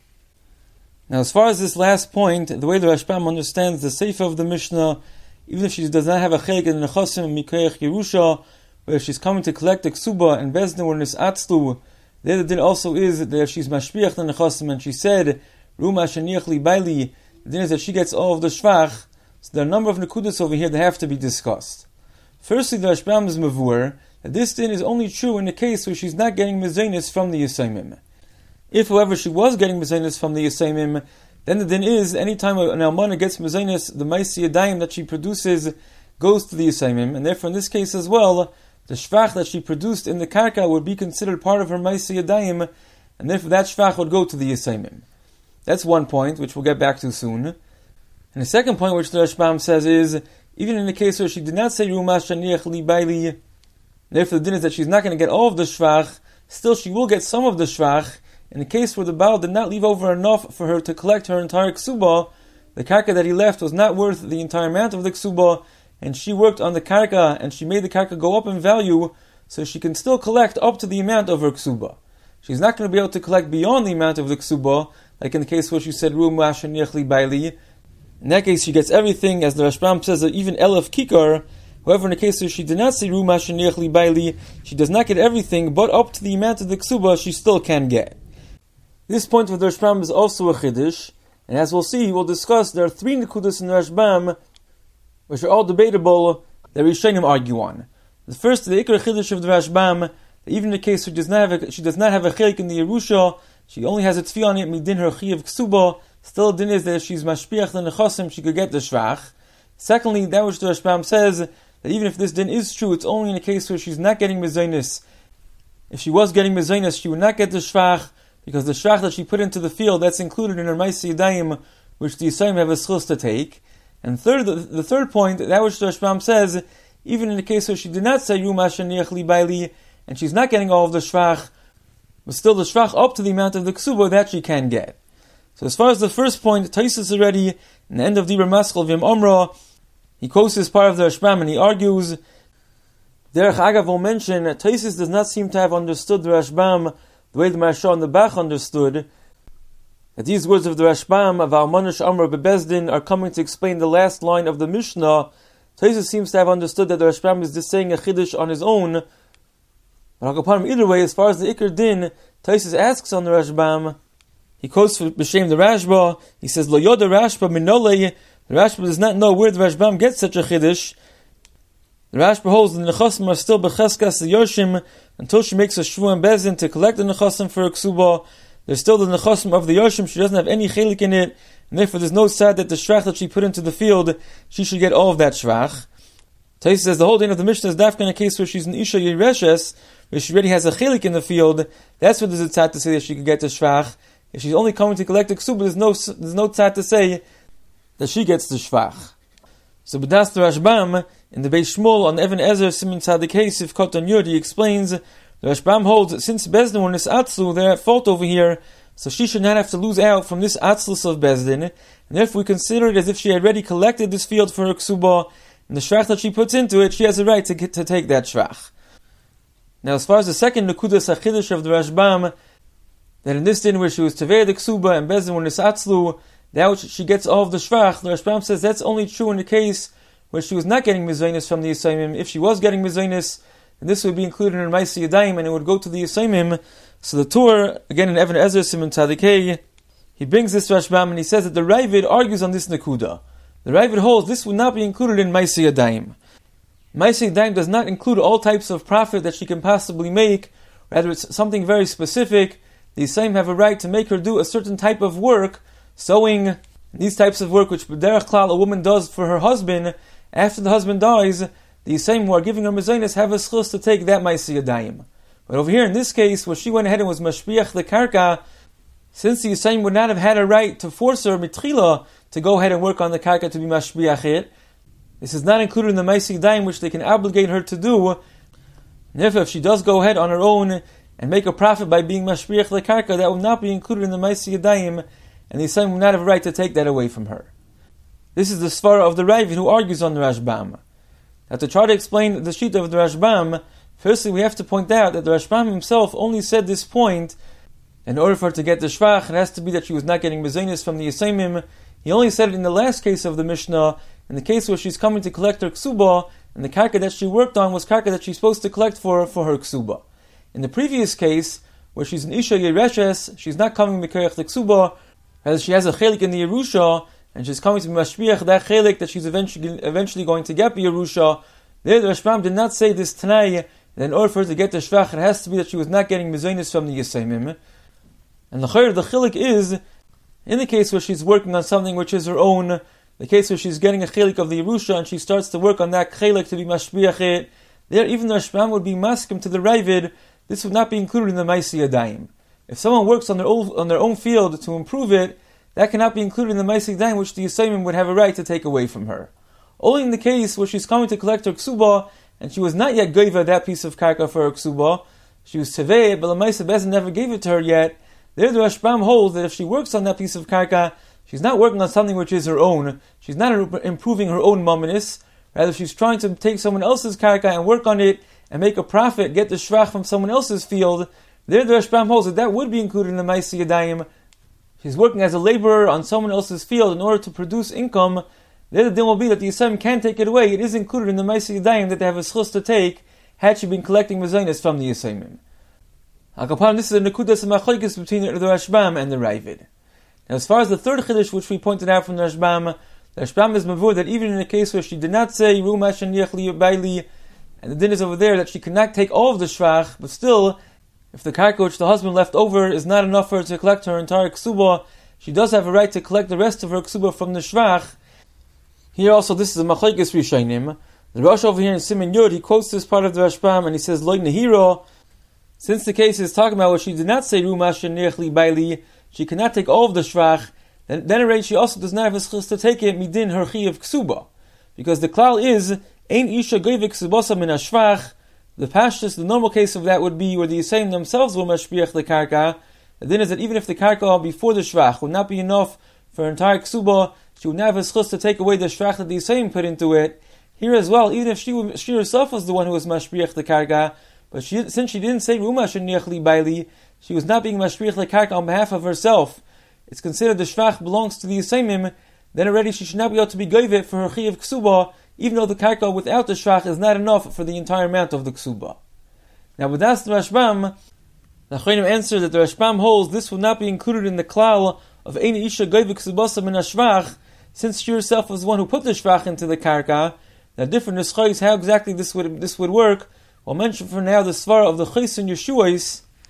Now, as far as this last point, the way the Rashbam understands the seif of the Mishnah, even if she does not have a chelik in the nechasim mikayach Yerusha, or if she's coming to collect the ksuba and bezdin or nisatzlu, the other din also is that if she's mashbiach the nechasim and she said Ru mashaniach li baili, the din is that she gets all of the shvach. So there are a number of nekudas over here that have to be discussed. Firstly, the Rashbam is mavur that this din is only true in the case where she's not getting mezainis from the Yisayimim. If, however, she was getting mezainis from the Yisayimim, then the din is anytime an almana gets mezainis, the maisi yadayim that she produces goes to the Yisayimim, and therefore in this case as well, the shvach that she produced in the karka would be considered part of her maisi yadayim, and therefore that shvach would go to the Yisayimim. That's one point, which we'll get back to soon. And the second point which the Rashbam says is, even in the case where she did not say Ru mashaniach li baili, therefore the din is that she's not going to get all of the shvach, still she will get some of the shvach. In the case where the Baal did not leave over enough for her to collect her entire ksuba, the karka that he left was not worth the entire amount of the ksuba, and she worked on the karka, and she made the karka go up in value, so she can still collect up to the amount of her ksuba. She's not going to be able to collect beyond the amount of the ksuba, like in the case where she said Ru mashaniach li baili. In that case, she gets everything, as the Rashbam says, even elef kikar. However, in the case where she did not say Ru mashaniach li baili, she does not get everything, but up to the amount of the ksuba, she still can get. This point of the Rashbam is also a chiddush, and as we'll see, we'll discuss, there are three nekudas in the Rashbam, which are all debatable, that Rishonim argue on. The first, the ikar chiddush of the Rashbam, that even in the case where she does not have a, she does not have a chelik in the Yerusha, she only has a tfi on it, midin her chi of ksuba, still din is that if she's mashpiach the nechasim, she could get the shvach. Secondly, that which the Rashbam says, that even if this din is true, it's only in a case where she's not getting mezainis. If she was getting mezainis, she would not get the shvach, because the shvach that she put into the field, that's included in her maisi yadayim, which the Yisayim have a schus to take. And third, the, the third point, that which the Rashbam says, even in the case where she did not say Ru mashaniach li baili, and she's not getting all of the shvach, but still the shvach up to the amount of the ksuba that she can get. So as far as the first point, Taisus already, in the end of Dibur Maschal Vim Omra, he quotes this part of the Rashbam and he argues, Derech Agav will mention, Taisus does not seem to have understood the Rashbam the way the Mashal and the Bach understood, that these words of the Rashbam of Almanish Amr Bebezdin are coming to explain the last line of the Mishnah. Taisus seems to have understood that the Rashbam is just saying a chiddush on his own. But upon him, either way, as far as the Iker Din, Taisus asks on the Rashbam, he quotes B'Shem the Rashba, he says, Lo Yoda Rashba Minolei, the Rashba does not know where the Rashbam gets such a chiddush. The Rashba holds that the Nechasim are still B'Cheskas the Yoshim, until she makes a Shvu and Bezin to collect the Nechasim for a Ksuba. there's still the nechosim of the Yoshim. She doesn't have any chelik in it, and therefore there's no sad that the shvach that she put into the field, she should get all of that shvach. Taisa says the whole din of the Mishnah is dafka in a case where she's an isha yereshes, where she already has a chelik in the field. That's what there's a tzad to say that she could get the shvach. If she's only coming to collect the ksuba, there's no there's no tzad to say that she gets the shvach. So B'das the Rashbam in the Beis Shmuel on Even Ezer Simin Tzadik Sif Koton Yud, he explains the Rashbam holds that since Bezdin were Nisatzlu, they're at fault over here, so she should not have to lose out from this Atzlus of Bezdin, and therefore we consider it as if she had already collected this field for her ksuba, and the shvach that she puts into it, she has a right to get, to take that shvach. Now, as far as the second Nekudas HaChidush of the Rashbam, that in this din where she was Tevei the ksuba and Bezdin were Nisatzlu, that which she gets all of the shvach, the Rashbam says that's only true in the case where she was not getting mizaynis from the Yisayimim. If she was getting mizaynis, then this would be included in Maisi Yadayim and it would go to the Yisayimim. So the Tur, again in Even Ezer Siman Tzadikei, he brings this Rashbam and he says that the Ravid argues on this Nekuda. The Ravid holds this would not be included in Maisi Yadayim. Maisi Yadayim does not include all types of profit that she can possibly make, rather it's something very specific. The Yisayim have a right to make her do a certain type of work, sewing, these types of work which b'derech klal a woman does for her husband. After the husband dies, the Yisayim who are giving her mezainis have a schus to take that Maisi Yadayim. But over here in this case, where she went ahead and was mashpiach the karka, since the Yisayim would not have had a right to force her mitchila to go ahead and work on the karka to be mashpiach it, this is not included in the Maisi Yadayim which they can obligate her to do. And therefore, if she does go ahead on her own and make a profit by being mashpiach the karka, that will not be included in the Maisi Yadayim, and the Yisayim will not have a right to take that away from her. This is the svara of the Ravid who argues on the Rashbam. Now to try to explain the sheet of the Rashbam, firstly we have to point out that the Rashbam himself only said this point in order for her to get the shvach. It has to be that she was not getting mezainis from the Yisayimim. He only said it in the last case of the Mishnah, in the case where she's coming to collect her ksuba, and the karka that she worked on was karka that she's supposed to collect for, for her ksuba. In the previous case, where she's an isha yereshes, she's not coming to collect the ksuba, as she has a chelik in the Yerusha, and she's coming to be mashpiach that chelik that she's eventually eventually going to get the Yerusha. There the Rashbam did not say this Tanai, that in order for her to get the shvach, it has to be that she was not getting mezainis from the Yisayimim. And the chayr, the chelik is, in the case where she's working on something which is her own, the case where she's getting a chelik of the Yerusha, and she starts to work on that chelik to be mashpiach it, there even the Rashbam would be maskim to the Ravid, this would not be included in the Maisi Yadayim. If someone works on their own on their own field to improve it, that cannot be included in the Maisi Yadayim, which the Yisayimim would have a right to take away from her. Only in the case where she's coming to collect her ksuba, and she was not yet geiva that piece of karka for her ksuba, she was tevei, but the Maisa Bezin never gave it to her yet, there the Rashbam holds that if she works on that piece of karka, she's not working on something which is her own, she's not improving her own mominus, rather she's trying to take someone else's karka and work on it, and make a profit, get the shvach from someone else's field. There the Rashbam holds that that would be included in the Maisi Yadayim. She's working as a laborer on someone else's field in order to produce income. There the din will be that the Yisayim can't take it away. It is included in the Maisi Yadayim that they have a schus to take had she been collecting mezainis from the Yisayim. Akapan, this is a nekudas machlokes between the Rashbam and the Ravid. Now as far as the third chiddush which we pointed out from the Rashbam, the Rashbam is mavur that even in a case where she did not say Rumash and Yechli Baili, and the din is over there that she cannot take all of the shvach, but still, if the karka which the husband left over is not enough for her to collect her entire ksuba, she does have a right to collect the rest of her ksuba from the shvach. Here also, this is a machlokes rishonim. The Rosh over here in Siman Yud, he quotes this part of the Rashbam and he says, Loi nehiro, since the case is talking about where she did not say Rumash and Nechli Baili, she cannot take all of the shvach, then, then already she also does not have a schus to take it midin her chi of ksuba. Because the klal is, Ein isha goyve ksubasa min hashvach. The pashtus, the normal case of that would be where the Yisayim themselves will mashpiach the karka. The din is that even if the karka before the shvach would not be enough for her entire ksuba, she would not have a schus to take away the shvach that the Yisayim put into it. Here as well, even if she she herself was the one who was mashpiach the karka, but she, since she didn't say rumash and niachli baili, she was not being mashpiach the karka on behalf of herself. It's considered the shvach belongs to the Yisayim. Then already she should not be able to be goyve for her chi of ksuba, even though the karka without the shvach is not enough for the entire amount of the ksuba. Now with that the Rashbam, the Chayim answer that the Rashbam holds this will not be included in the klal of Ein Isha Goyve Ksubasa Min HaShvach, since she herself was the one who put the shvach into the karka. Now different nuschos how exactly this would this would work. We'll mention for now the svara of the Chayis and Yeshuais,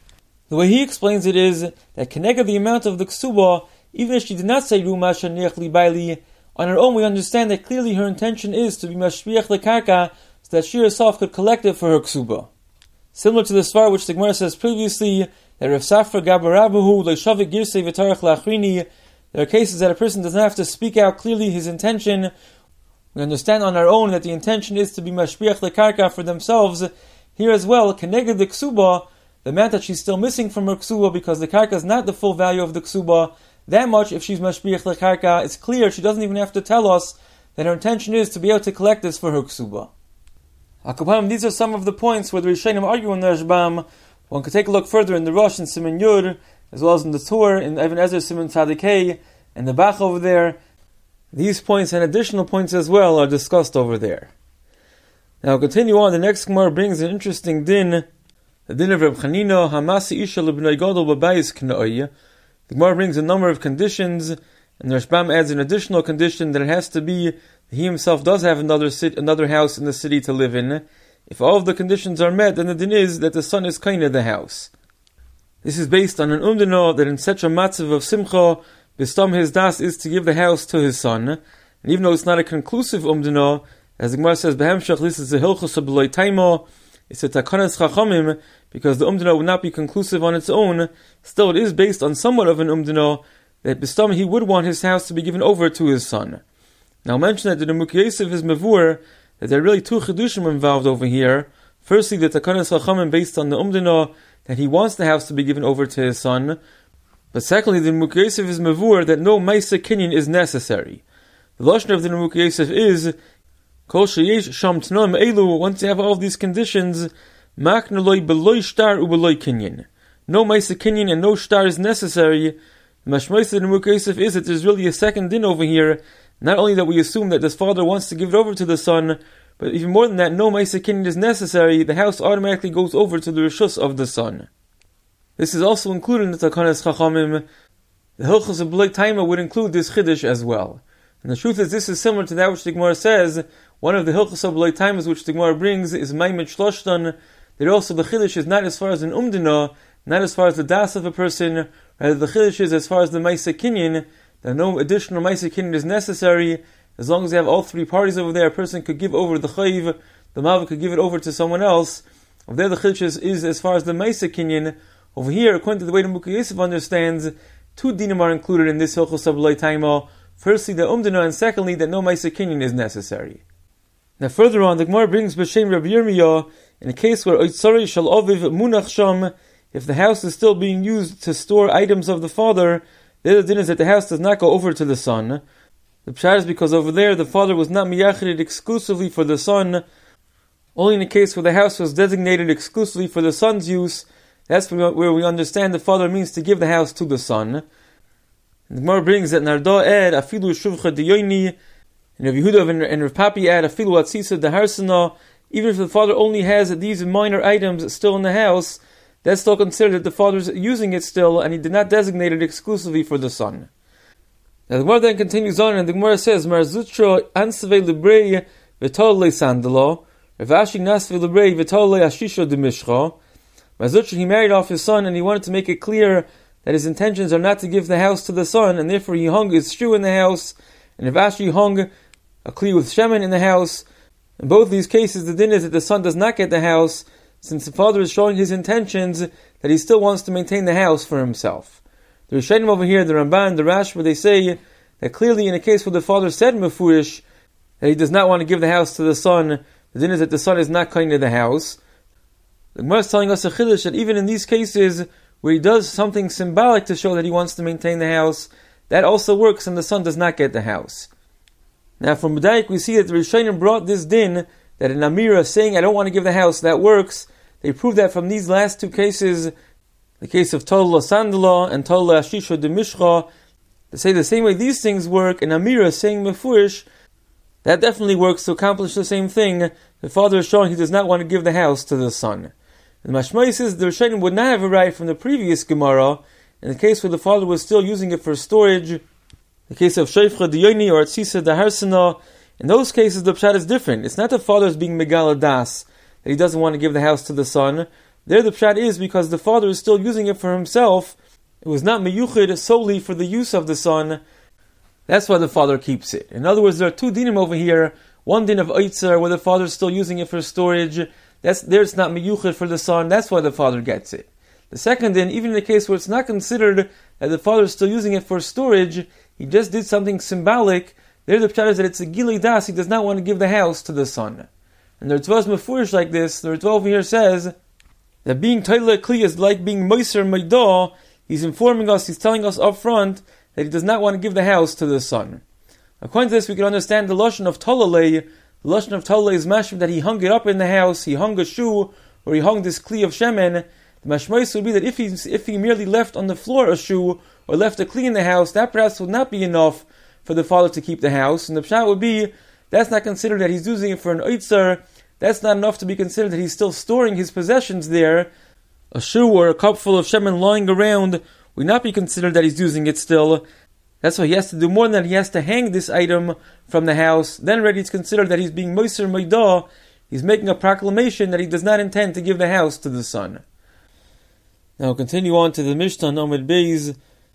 The way he explains it is that Kenega the amount of the ksuba, even if she did not say Ruma Shaniach Li Baili, on her own we understand that clearly her intention is to be Mashbiach Lekarka, so that she herself could collect it for her ksuba. Similar to the svar which the Gemara says previously, that Rav Safra Gabarabahu Leishavik Girsei V'Tarach Lachrini, there are cases that a person does not have to speak out clearly his intention. We understand on our own that the intention is to be Mashbiach Lekarka for themselves. Here as well, Keneged the ksuba, the amount that she's still missing from her ksuba because the karka is not the full value of the ksuba, that much if she's Mashbiach Lekarka, it's clear she doesn't even have to tell us that her intention is to be able to collect this for her ksuba. Akapanim, these are some of the points where the Rishonim argue in the Rashbam. One could take a look further in the Rosh and Siman Yud, as well as in the Tur, in Ibn Ezer Siman Tzadik Hey, and the Bach over there. These points and additional points as well are discussed over there. Now we'll continue on. The next Gemara brings an interesting din, the din of Reb Chanina, Hamasi Isha L'bnei Gadol B'bayis K'na'oy. The Gemara brings a number of conditions, and the Rashbam adds an additional condition that it has to be that he himself does have another sit, another house in the city to live in. If all of the conditions are met, then the din is that the son is kind of the house. This is based on an umdino that in such a matzav of simcha, Bistam his das is to give the house to his son. And even though it's not a conclusive umdino, as the Gemara says, Behemshach, this is a hilchos b'loi taimo, it's a takanas chachamim, because the umdino would not be conclusive on its own. Still, it is based on somewhat of an umdino that Bistam he would want his house to be given over to his son. Now I'll mention that the Mukhi Yosef is mevur, that there are really two chidushim involved over here. Firstly, the takanas chachamim based on the umdino that he wants the house to be given over to his son. But secondly, the Mukhi Yosef is mevur that no Maisa Kinyan is necessary. The lashon of the Mukhi Yosef is Kol sheyesh sham tnoim elu. Once you have all of these conditions, makneloi beloy shtar ubeloy kinyan. No Maisa Kinyan and no shtar is necessary. The mashmaisa of the Mukhi Yosef is that there's really a second din over here. Not only that we assume that this father wants to give it over to the son, but even more than that, no Maisa Kinyan is necessary. The house automatically goes over to the rishus of the son. This is also included in the Takanas Chachamim. The Hilchos of B'loi Taima would include this Chiddush as well. And the truth is, this is similar to that which the Gemara says. One of the Hilchos of B'loi Taimas which the Gemara brings is Maimed Shloshtan. That also the Chiddush is not as far as an Umdina, not as far as the Das of a person, rather the Chiddush is as far as the Maisa Kinyan, that no additional Maisa Kinyan is necessary. As long as you have all three parties over there, a person could give over the Chayiv, the Mav could give it over to someone else. Over there the Chiddush is, is as far as the Maisa Kinyan. Over here, according to the way the Mukhi Yosef understands, two dinim are included in this Hilchos B'loi Taima. Firstly, the umdina, and secondly, that no Maisa Kinyan is necessary. Now further on, the Gemara brings B'Shem Rabbi Yirmiyah, in a case where Oitzari Shal Aviv Munach Sham, if the house is still being used to store items of the father, the other din is that the house does not go over to the son. The pshat is because over there, the father was not miyachid exclusively for the son. Only in a case where the house was designated exclusively for the son's use, that's where we understand the father means to give the house to the son. And the Gemara brings that Narda ad afilu shuvcha diyoini, and Rav Yehuda and Rav Papi ad afilu atzisa deharsana. Even if the father only has these minor items still in the house, that's still considered that the father's using it still, and he did not designate it exclusively for the son. Now the Gemara then continues on, and the Gemara says, Marzutra ansve librei v'tolei sandalo, Rav Ashi nasve librei v'tolei ashisho demishcha. Marzutra, he married off his son, and he wanted to make it clear that his intentions are not to give the house to the son, and therefore he hung his shoe in the house, and Rav Ashi hung a kli with shemen in the house. In both these cases, the din is that the son does not get the house, since the father is showing his intentions that he still wants to maintain the house for himself. The Rishonim over here, the Ramban, the Rashba, they say that clearly in a case where the father said mefurish that he does not want to give the house to the son, the din is that the son is not kind of the house. The Gemara is telling us a chiddush that even in these cases where he does something symbolic to show that he wants to maintain the house, that also works and the son does not get the house. Now from B'daik we see that the Rishonim brought this din, that an Amira saying I don't want to give the house, that works. They prove that from these last two cases, the case of Tola Sandala and Tola Ashisha de Mishcha, to say the same way these things work, an Amira saying Mefurish, that definitely works to accomplish the same thing. The father is showing he does not want to give the house to the son. The Mashmai says the Rishonim would not have a right from the previous Gemara, in the case where the father was still using it for storage, the case of Sheifcha Diyoni or Atzisa Daharsana. In those cases the pshat is different. It's not the father's being Megala Das, that he doesn't want to give the house to the son, There the pshat is because the father is still using it for himself. It was not meyuchid solely for the use of the son. That's why the father keeps it. In other words, there are two dinim over here. One din of oitzer, where the father is still using it for storage. That's there it's not meyuchid for the son. That's why the father gets it. The second din, even in the case where it's not considered that the father is still using it for storage, he just did something symbolic. There the pshat is that it's a gilui das. He does not want to give the house to the son. And the Ritva is mefurish like this. The Ritva over here says that being Taila Kli is like being Moiser Maidah. He's informing us, he's telling us up front that he does not want to give the house to the son. According to this, we can understand the Lashon of Talalei. The Lashon of Talalei is mashim that he hung it up in the house, he hung a shoe, or he hung this Kli of Shemen. The mashmais would be that if he, if he merely left on the floor a shoe, or left a Kli in the house, that perhaps would not be enough for the father to keep the house. And the pshat would be, that's not considered that he's using it for an oitzer. That's not enough to be considered that he's still storing his possessions there. A shoe or a cup full of shemen lying around would not be considered that he's using it still. That's why he has to do more than that. He has to hang this item from the house. Then ready it's considered that he's being moiser maidah. He's making a proclamation that he does not intend to give the house to the son. Now continue on to the Mishnah Amud Beis.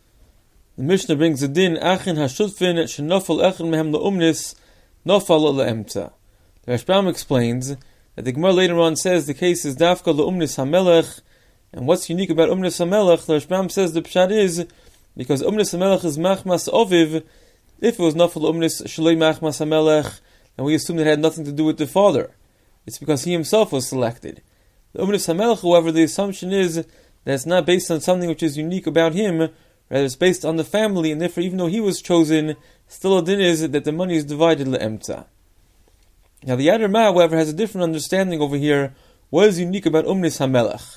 The Mishnah brings a din, Achin hashutfin shenofal echin mehem leumnis nofal leemta. The Rashbam explains that the Gemara later on says the case is dafka leumnis hamelech, and what's unique about umnis hamelech? The Rashbam says the pshat is because umnis hamelech is machmas oviv. If it was nofal umnis shaloi machmas hamelech, and we assume that it had nothing to do with the father, it's because he himself was selected. The umnis hamelech, however, the assumption is that it's not based on something which is unique about him, rather it's based on the family, and therefore even though he was chosen, still a din is that the money is divided le'emta. Now the Yad Rama, however, has a different understanding over here. What is unique about Umnis HaMelech?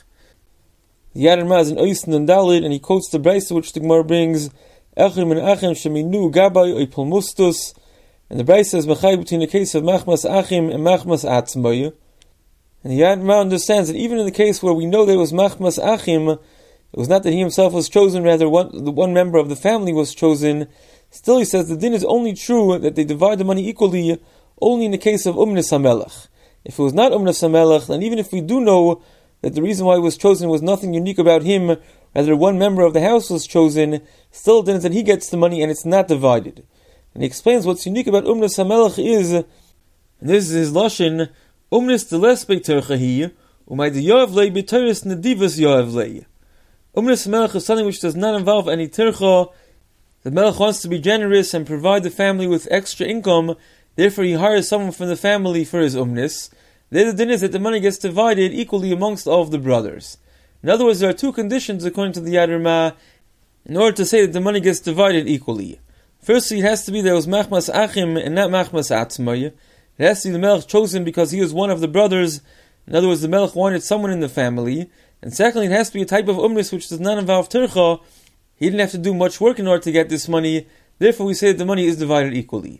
The Yad Rama is an Oisen and Dalid, and he quotes the Brisa which the Gemara brings, Echim and Achim sheminu gabay oipol mustus, and the Brisa says Mechai between the case of Machmas Achim and Machmas Atzmoy. And the Yad Rama understands that even in the case where we know that it was Machmas Achim, it was not that he himself was chosen, rather one, the one member of the family was chosen. Still, he says the din is only true that they divide the money equally only in the case of Umnis HaMelech. If it was not Umnis HaMelech, then even if we do know that the reason why he was chosen was nothing unique about him, rather one member of the house was chosen, still then that he gets the money and it's not divided. And he explains what's unique about Umnis HaMelech is, and this is his Lashon, Umnis Deles Beiterchahi, Umay de Yoavlei Beiteris Nedivas Yoavlei. Umnis HaMelech is something which does not involve any tircha. The Melech wants to be generous and provide the family with extra income. Therefore, he hires someone from the family for his umnis. The din is that the money gets divided equally amongst all of the brothers. In other words, there are two conditions according to the Yad Rama in order to say that the money gets divided equally. Firstly, it has to be that it was Machmas Achim and not Machmas Atzmai. It has to be the Melech chosen because he was one of the brothers. In other words, the Melech wanted someone in the family. And secondly, it has to be a type of umnis which does not involve tircha. He didn't have to do much work in order to get this money. Therefore, we say that the money is divided equally.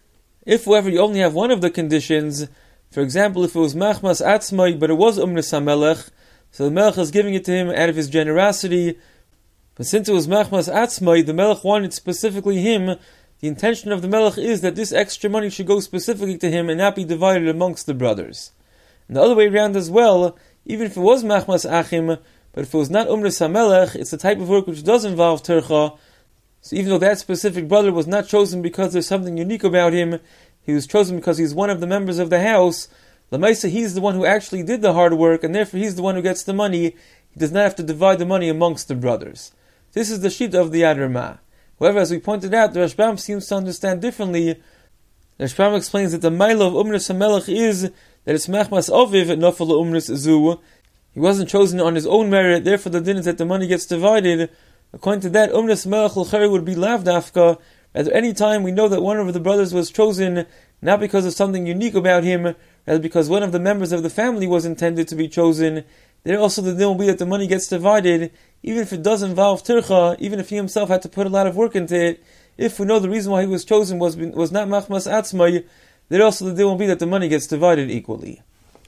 If, however, you only have one of the conditions, for example, if it was Machmas Atzmai, but it was Umnis HaMelech, so the Melech is giving it to him out of his generosity, but since it was Machmas Atzmai, the Melech wanted specifically him, the intention of the Melech is that this extra money should go specifically to him and not be divided amongst the brothers. And the other way around as well, even if it was Machmas Achim, but if it was not Umnis HaMelech, it's a type of work which does involve Tircha. So even though that specific brother was not chosen because there's something unique about him, he was chosen because he's one of the members of the house. Lamaisa, he's the one who actually did the hard work, and therefore he's the one who gets the money. He does not have to divide the money amongst the brothers. This is the sheet of the Yad Rama. However, as we pointed out, the Rashbam seems to understand differently. The Rashbam explains that the Maila of Umnis HaMelech is that it's Machmas Oviv and Nofal Umnis Zu. He wasn't chosen on his own merit, therefore the din is that the money gets divided. According to that, Umnis Melech L'chari would be lav dafka. Rather, any time we know that one of the brothers was chosen, not because of something unique about him, rather because one of the members of the family was intended to be chosen, there also the din will be that the money gets divided, even if it does involve tircha, even if he himself had to put a lot of work into it. If we know the reason why he was chosen was was not Machmas Atzmai, there also the din will be that the money gets divided equally.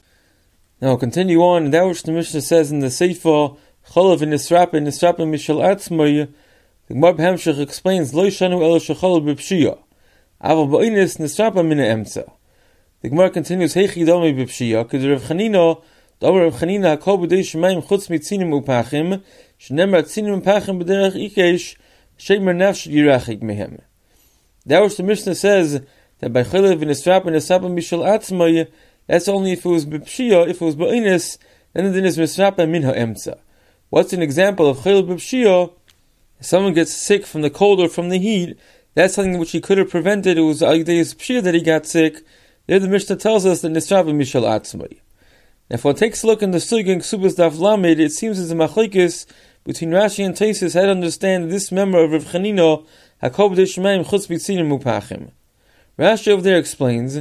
Now we'll continue on, and that which the Mishnah says in the Sefer, Cholav in Nisrapa, in Nisrapa Mishal Atzmai, the Gemara B'Hamshach explains, Lo Shanu El Shechol B'Pshia, Aval Ba'inis Nisrapa Mina Emtza. The Gemara continues, Heichi Domi B'Pshia, because Rav Chanina Davar Rav Chanina hakol b'dei shemayim chutz mitzinim upachim, shenemar tzinim upachim b'derech ikesh, shemer nafsh yirachik mehem. That which the Mishnah says that by chaylev v'nisrap and nisrap mishal atzmai, that's only if it was b'pshia, if it was ba'inus, then the din is misrap min ha'emtza. What's an example of chaylev b'pshia? If someone gets sick from the cold or from the heat, that's something which he could have prevented. It was Agdei's pshia that he got sick. There the Mishnah tells us that nisrap mishal atzmai. Now if one takes a look in the Sugya in Ksubas Daf Lamed, it seems as a machlekes between Rashi and Taisus how to understand this member of Rav Chanina, hakol b'dei shemayim chutz mitzinim upachim. Rashi over there explains,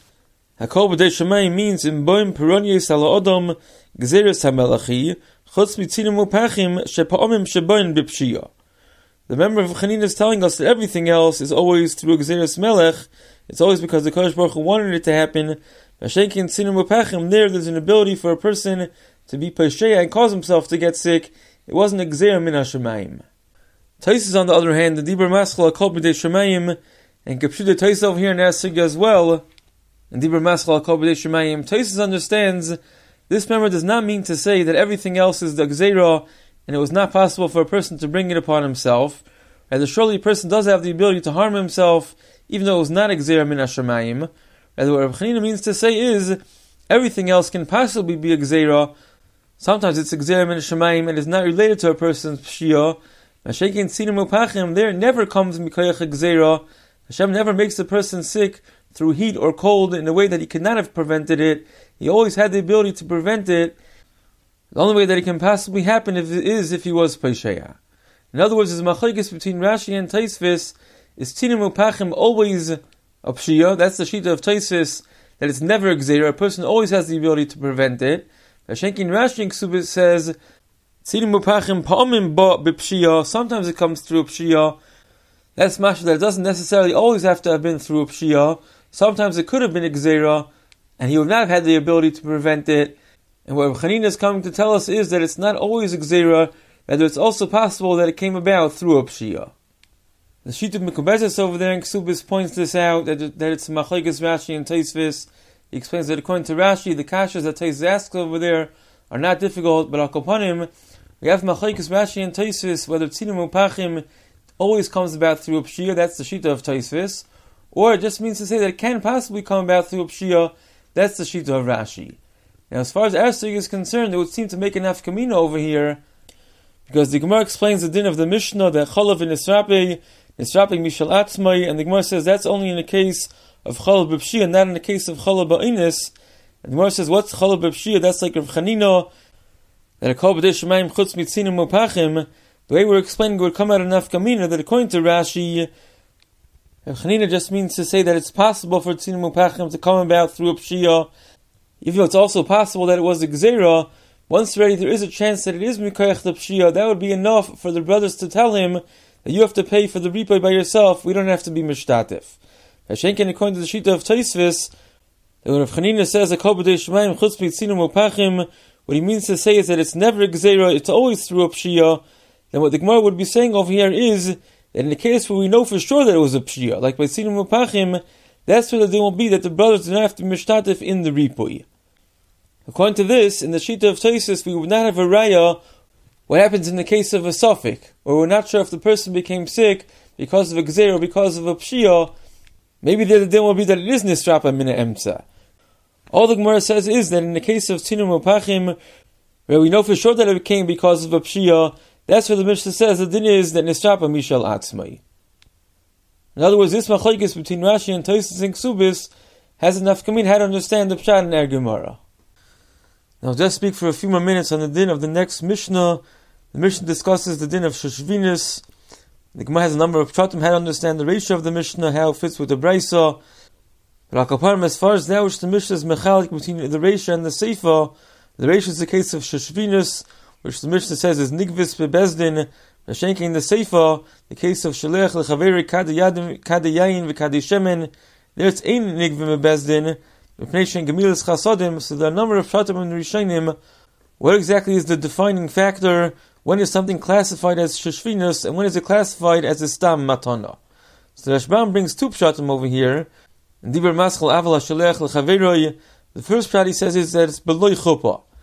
hakol b'dei shemayim means in boim peronius ala odom gzeres hamelachi chutz mitzinim upachim shepa'omim sheboin b'pshia. The member of Chanina is telling us that everything else is always through gzeres melech. It's always because the Kodesh Baruch Hu wanted it to happen. Mashenkin tzinim upachim, there there's an ability for a person to be pesheya and cause himself to get sick. It wasn't a gzeira min hashemayim. Taisus on the other hand, the Dibur Maschal hakol b'dei shemayim, and Kapshuda Taisus over here in Asig as well, and Dibur Maschal hakol b'dei shemayim, Taisus understands this member does not mean to say that everything else is the gzeira, and it was not possible for a person to bring it upon himself. Rather, surely a person does have the ability to harm himself, even though it was not a gzeira min hashemayim. Rather, what Rav Chanina means to say is, everything else can possibly be a gzeira. Sometimes it's a gzeira min hashemayim and is not related to a person's pshia. Mashekin tzinim upachim, there never comes mikoyach a gzeira. Hashem never makes the person sick through heat or cold in a way that he could not have prevented it. He always had the ability to prevent it. The only way that it can possibly happen if it is if he was pesheya. In other words, the machlekes between Rashi and Taisvis is tzinim upachim always a pshia. That's the shita of Taisvis, that it's never a gzeira. A person always has the ability to prevent it. Hashenkin Rashi in Ksubis says tzinim upachim pa'omim ba b'pshia. Sometimes it comes through a pshia. That's mashal that it doesn't necessarily always have to have been through a pshia. Sometimes it could have been a gzeira, and he would not have had the ability to prevent it. And what Chanina is coming to tell us is that it's not always a gzeira, rather it's also possible that it came about through a pshia. The Shita Mekubeses over there in Ksubis points this out, that, it, that it's Machlekes Rashi and Taisvis. He explains that according to Rashi, the kashas that Taisvis asks over there are not difficult, but Akopanim, we have Machlekes Rashi and Taisvis, whether Tzinim Upachim always comes about through a pshia, that's the Shita of Taisvis, or it just means to say that it can possibly come about through a pshia, that's the Shita of Rashi. Now, as far as Ersig is concerned, it would seem to make an nafkamina over here, because the Gemara explains the din of the Mishnah that chalav in Nisrape, Nisrape mishal atzmai, and the Gemara says that's only in the case of chalav b'pshia, not in the case of chalav ba'inus. And the Gemara says, what's chalav b'pshia? That's like Rav Chanina, that a kol b'dei shemayim chutz mitzinim upachim. The way we're explaining would come out of nafkamina, that according to Rashi, Rav Chanina just means to say that it's possible for tzinim upachim to come about through a pshia, even though it's also possible that it was a gzeira. Once already there is a chance that it is mikoyach the pshia, that would be enough for the brothers to tell him that you have to pay for the ripoy by yourself, we don't have to be mishtatif. Hashenkin, according to the Shita of Taisvis, that when Rav Chanina says, hakol b'dei shemayim chutz mitzinim upachim, what he means to say is that it's never a gzeira, it's always through a pshia. Then what the Gemara would be saying over here is, that in the case where we know for sure that it was a pshia, like by tzinim upachim, that's where the din will be that the brothers do not have to be mishtatif in the ripoy. According to this, in the Shita of Taisus, we would not have a raya what happens in the case of a suffix, or we're not sure if the person became sick because of a gzeira or because of a pshia. Maybe the din will be that it is nisrapa mina emtza. All the Gemara says is that in the case of tzinim upachim, where we know for sure that it came because of a pshia, that's where the Mishnah says the din is that nisrapa mishal atzmai. In other words, this machlekes between Rashi and Taisus and Ksubis has enough kamin how to understand the pshat in our Gemara. Now, just speak for a few more minutes on the din of the next Mishnah. The Mishnah discusses the din of Shoshvinus. The Gemara has a number of pshatim how to understand the ratio of the Mishnah, how it fits with the Brisa. But Akaparim, as far as now, which the Mishnah is mechalik between the ratio and the Seifa, the ratio is the case of Shoshvinus, which the Mishnah says is Nigvis bebezdin, Rashenking the Seifa, the case of Shalech lechaveri kadayayin v'kadishemen, there it's ein Nigvim bebezdin, so there are a number of pshatim and rishonim. What exactly is the defining factor? When is something classified as shoshvinus, and when is it classified as a stam matana? So the Rashbam brings two pshatim over here. In Dibur Maschal Aval HaShalech L'Chaveroi, the first pshat he says is that it's beloy chuppah.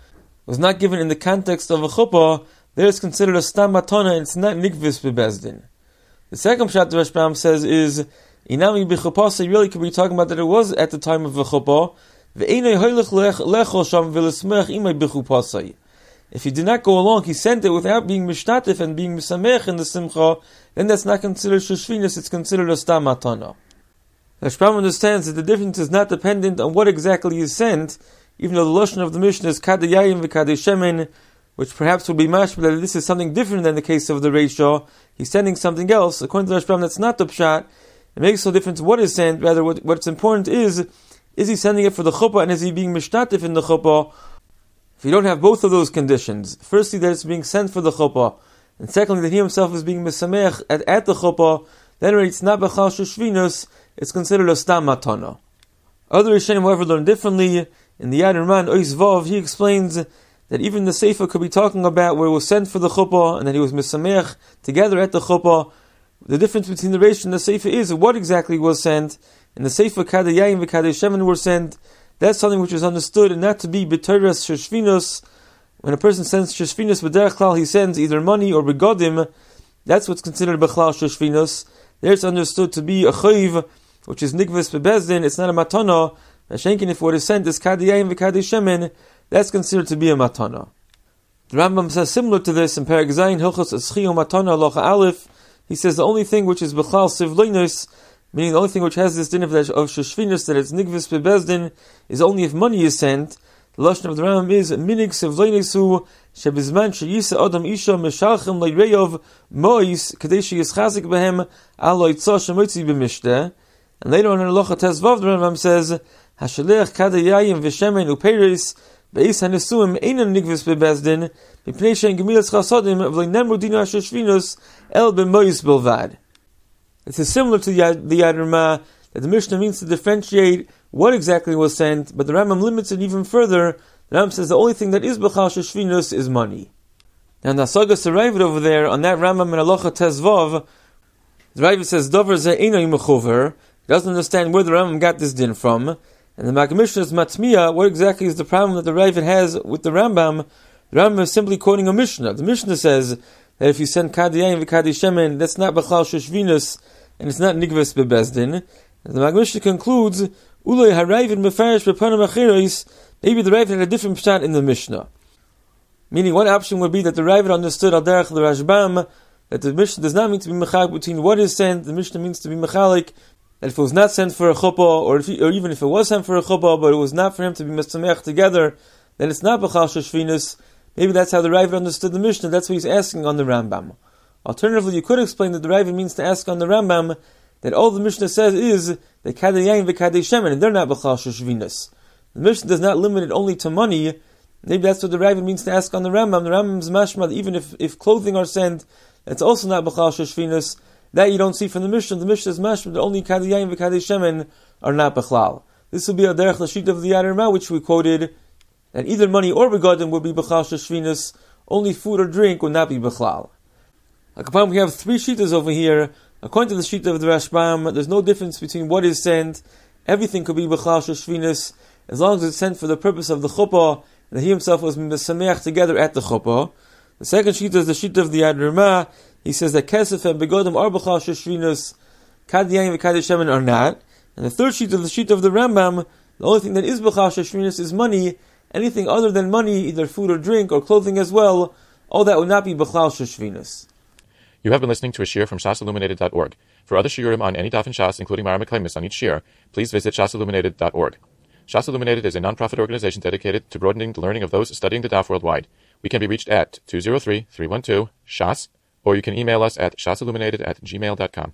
was not given in the context of a chuppah, there is considered a stam matana, and it's not nikvis bebezdin. The second pshat the Rashbam says is, inami b'chupasa, really could be talking about that it was at the time of the chuppah, ve'enei hoylech lechol sham v'lesmech imay b'chupasa. If he did not go along, he sent it without being mishtatif and being misamech in the simcha, then that's not considered sheshvinas, it's considered a stam matana. The Rashbam understands that the difference is not dependent on what exactly is sent, even though the lashon of the Mishnah is kadei yayin v'kadei shemen, which perhaps would be mashma that this is something different than the case of the Reisha. He's sending something else. According to the Rashbam, that's not the pshat. It makes no difference what is sent. Rather, what, what's important is, is he sending it for the chuppah, and is he being mishtatif in the chuppah? If you don't have both of those conditions, firstly, that it's being sent for the chuppah, and secondly, that he himself is being misamech at, at the chuppah, then it's not b'chal sheshvinus, it's considered a stam matana. Other Rishonim, however, learn differently. In the Yad Raman, Ois Vav, he explains that even the Sefer could be talking about where it was sent for the chuppah, and that he was misamech together at the chuppah. The difference between the Reish and the Sefer is what exactly was sent. In the Sefer, kadei yayin v'kadei shemen were sent. That's something which is understood and not to be b'teres sheshvinus. When a person sends sheshvinus b'derech klal, he sends either money or begodim. That's what's considered b'chlal sheshvinus. There it's understood to be a chayiv, which is nikvis bebezdin. It's not a matana. Shenkin, if what is sent is kadei yayin v'kadei shemen, that's considered to be a matana. The Rambam says similar to this in Perek Zayin Hilchos Eschio Matana Halacha Aleph. He says the only thing which is b'chlal sivloinus, meaning the only thing which has this din of, of sheshvinus, that it's nigvis bebezdin, is only if money is sent. The lashon of the Rambam is minig sivloinusu shebizman sheyisa adam isha meshalchem leireyov mois kadei sheyischazik behem alo yitzah shemotzi b'mishteh. And later on in Halacha Tezvav, the Rambam says hashalech kadei yayin v'shemen uperis beis hanesuim einan nigvis bebezdin mipnei shein gemilas chasadim v'leinemru dinu hasheshvinus el b'mois bilvad. This is similar to the Yad Ramah, that the Mishnah means to differentiate what exactly was sent, but the Rambam limits it even further. The Rambam says the only thing that is b'chal sheshvinus is money. Now the Asagas arrived over there on that Rambam in Halacha Tezvav. The Ravid says Dover ze einay mechuver. He doesn't understand where the Rambam got this din from. And the Maggid Mishnah is matmiya. What exactly is the problem that the Ravid has with the Rambam? The Rambam is simply quoting a Mishnah. The Mishnah says that if you send kadei yayin v'kadei shemen, that's not b'chal sheshvinus, and it's not nigves bebezdin. And the Maggid Mishnah concludes, ulei harayvid mefarish b'panim achiros. Maybe the Ravid had a different pshat in the Mishnah. Meaning, one option would be that the Ravid understood al derech the Rashbam, that the Mishnah does not mean to be mechalik between what is sent. The Mishnah means to be mechalik that if it was not sent for a chuppah, or, if he, or even if it was sent for a chuppah, but it was not for him to be misamech together, then it's not b'chal sheshvinus. Maybe that's how the Ravid understood the Mishnah. That's what he's asking on the Rambam. Alternatively, you could explain that the Ravid means to ask on the Rambam that all the Mishnah says is that kadei yayin v'kadei shemen, and they're not b'chal sheshvinus. The Mishnah does not limit it only to money. Maybe that's what the Ravid means to ask on the Rambam. The Rambam's mashma, even if, if clothing are sent, that's also not b'chal sheshvinus. That you don't see from the Mishnah. The Mishnah is mashma that only kadei yayin v'kadei shemen are not b'chlal. This will be a derech l'shit of the Yad Ramah, which we quoted, that either money or begodim would be b'chal sheshvinus. Only food or drink would not be b'chlal. Like upon we have three shitas over here. According to the shita of the Rashbam, there's no difference between what is sent. Everything could be b'chal sheshvinus as long as it's sent for the purpose of the chuppah, and that he himself was misameach together at the chuppah. The second shita is the shita of the Yad Ramah. He says that kesef and begodim are b'chal sheshvinus, kadei yayin v'kadei shemen are not. And the third shita of the shita of the Rambam, the only thing that is b'chal sheshvinus is money. Anything other than money, either food or drink or clothing as well, all that would not be b'chlal sheshvinus. You have been listening to a shiur from shas illuminated dot org. For other shiurim on any daf in Shas, including Mara Mekaymis on each shiur, please visit shas illuminated dot org. Shas Illuminated is a non-profit organization dedicated to broadening the learning of those studying the daf worldwide. We can be reached at two zero three, three one two, shas, or you can email us at shasilluminated at gmail dot com.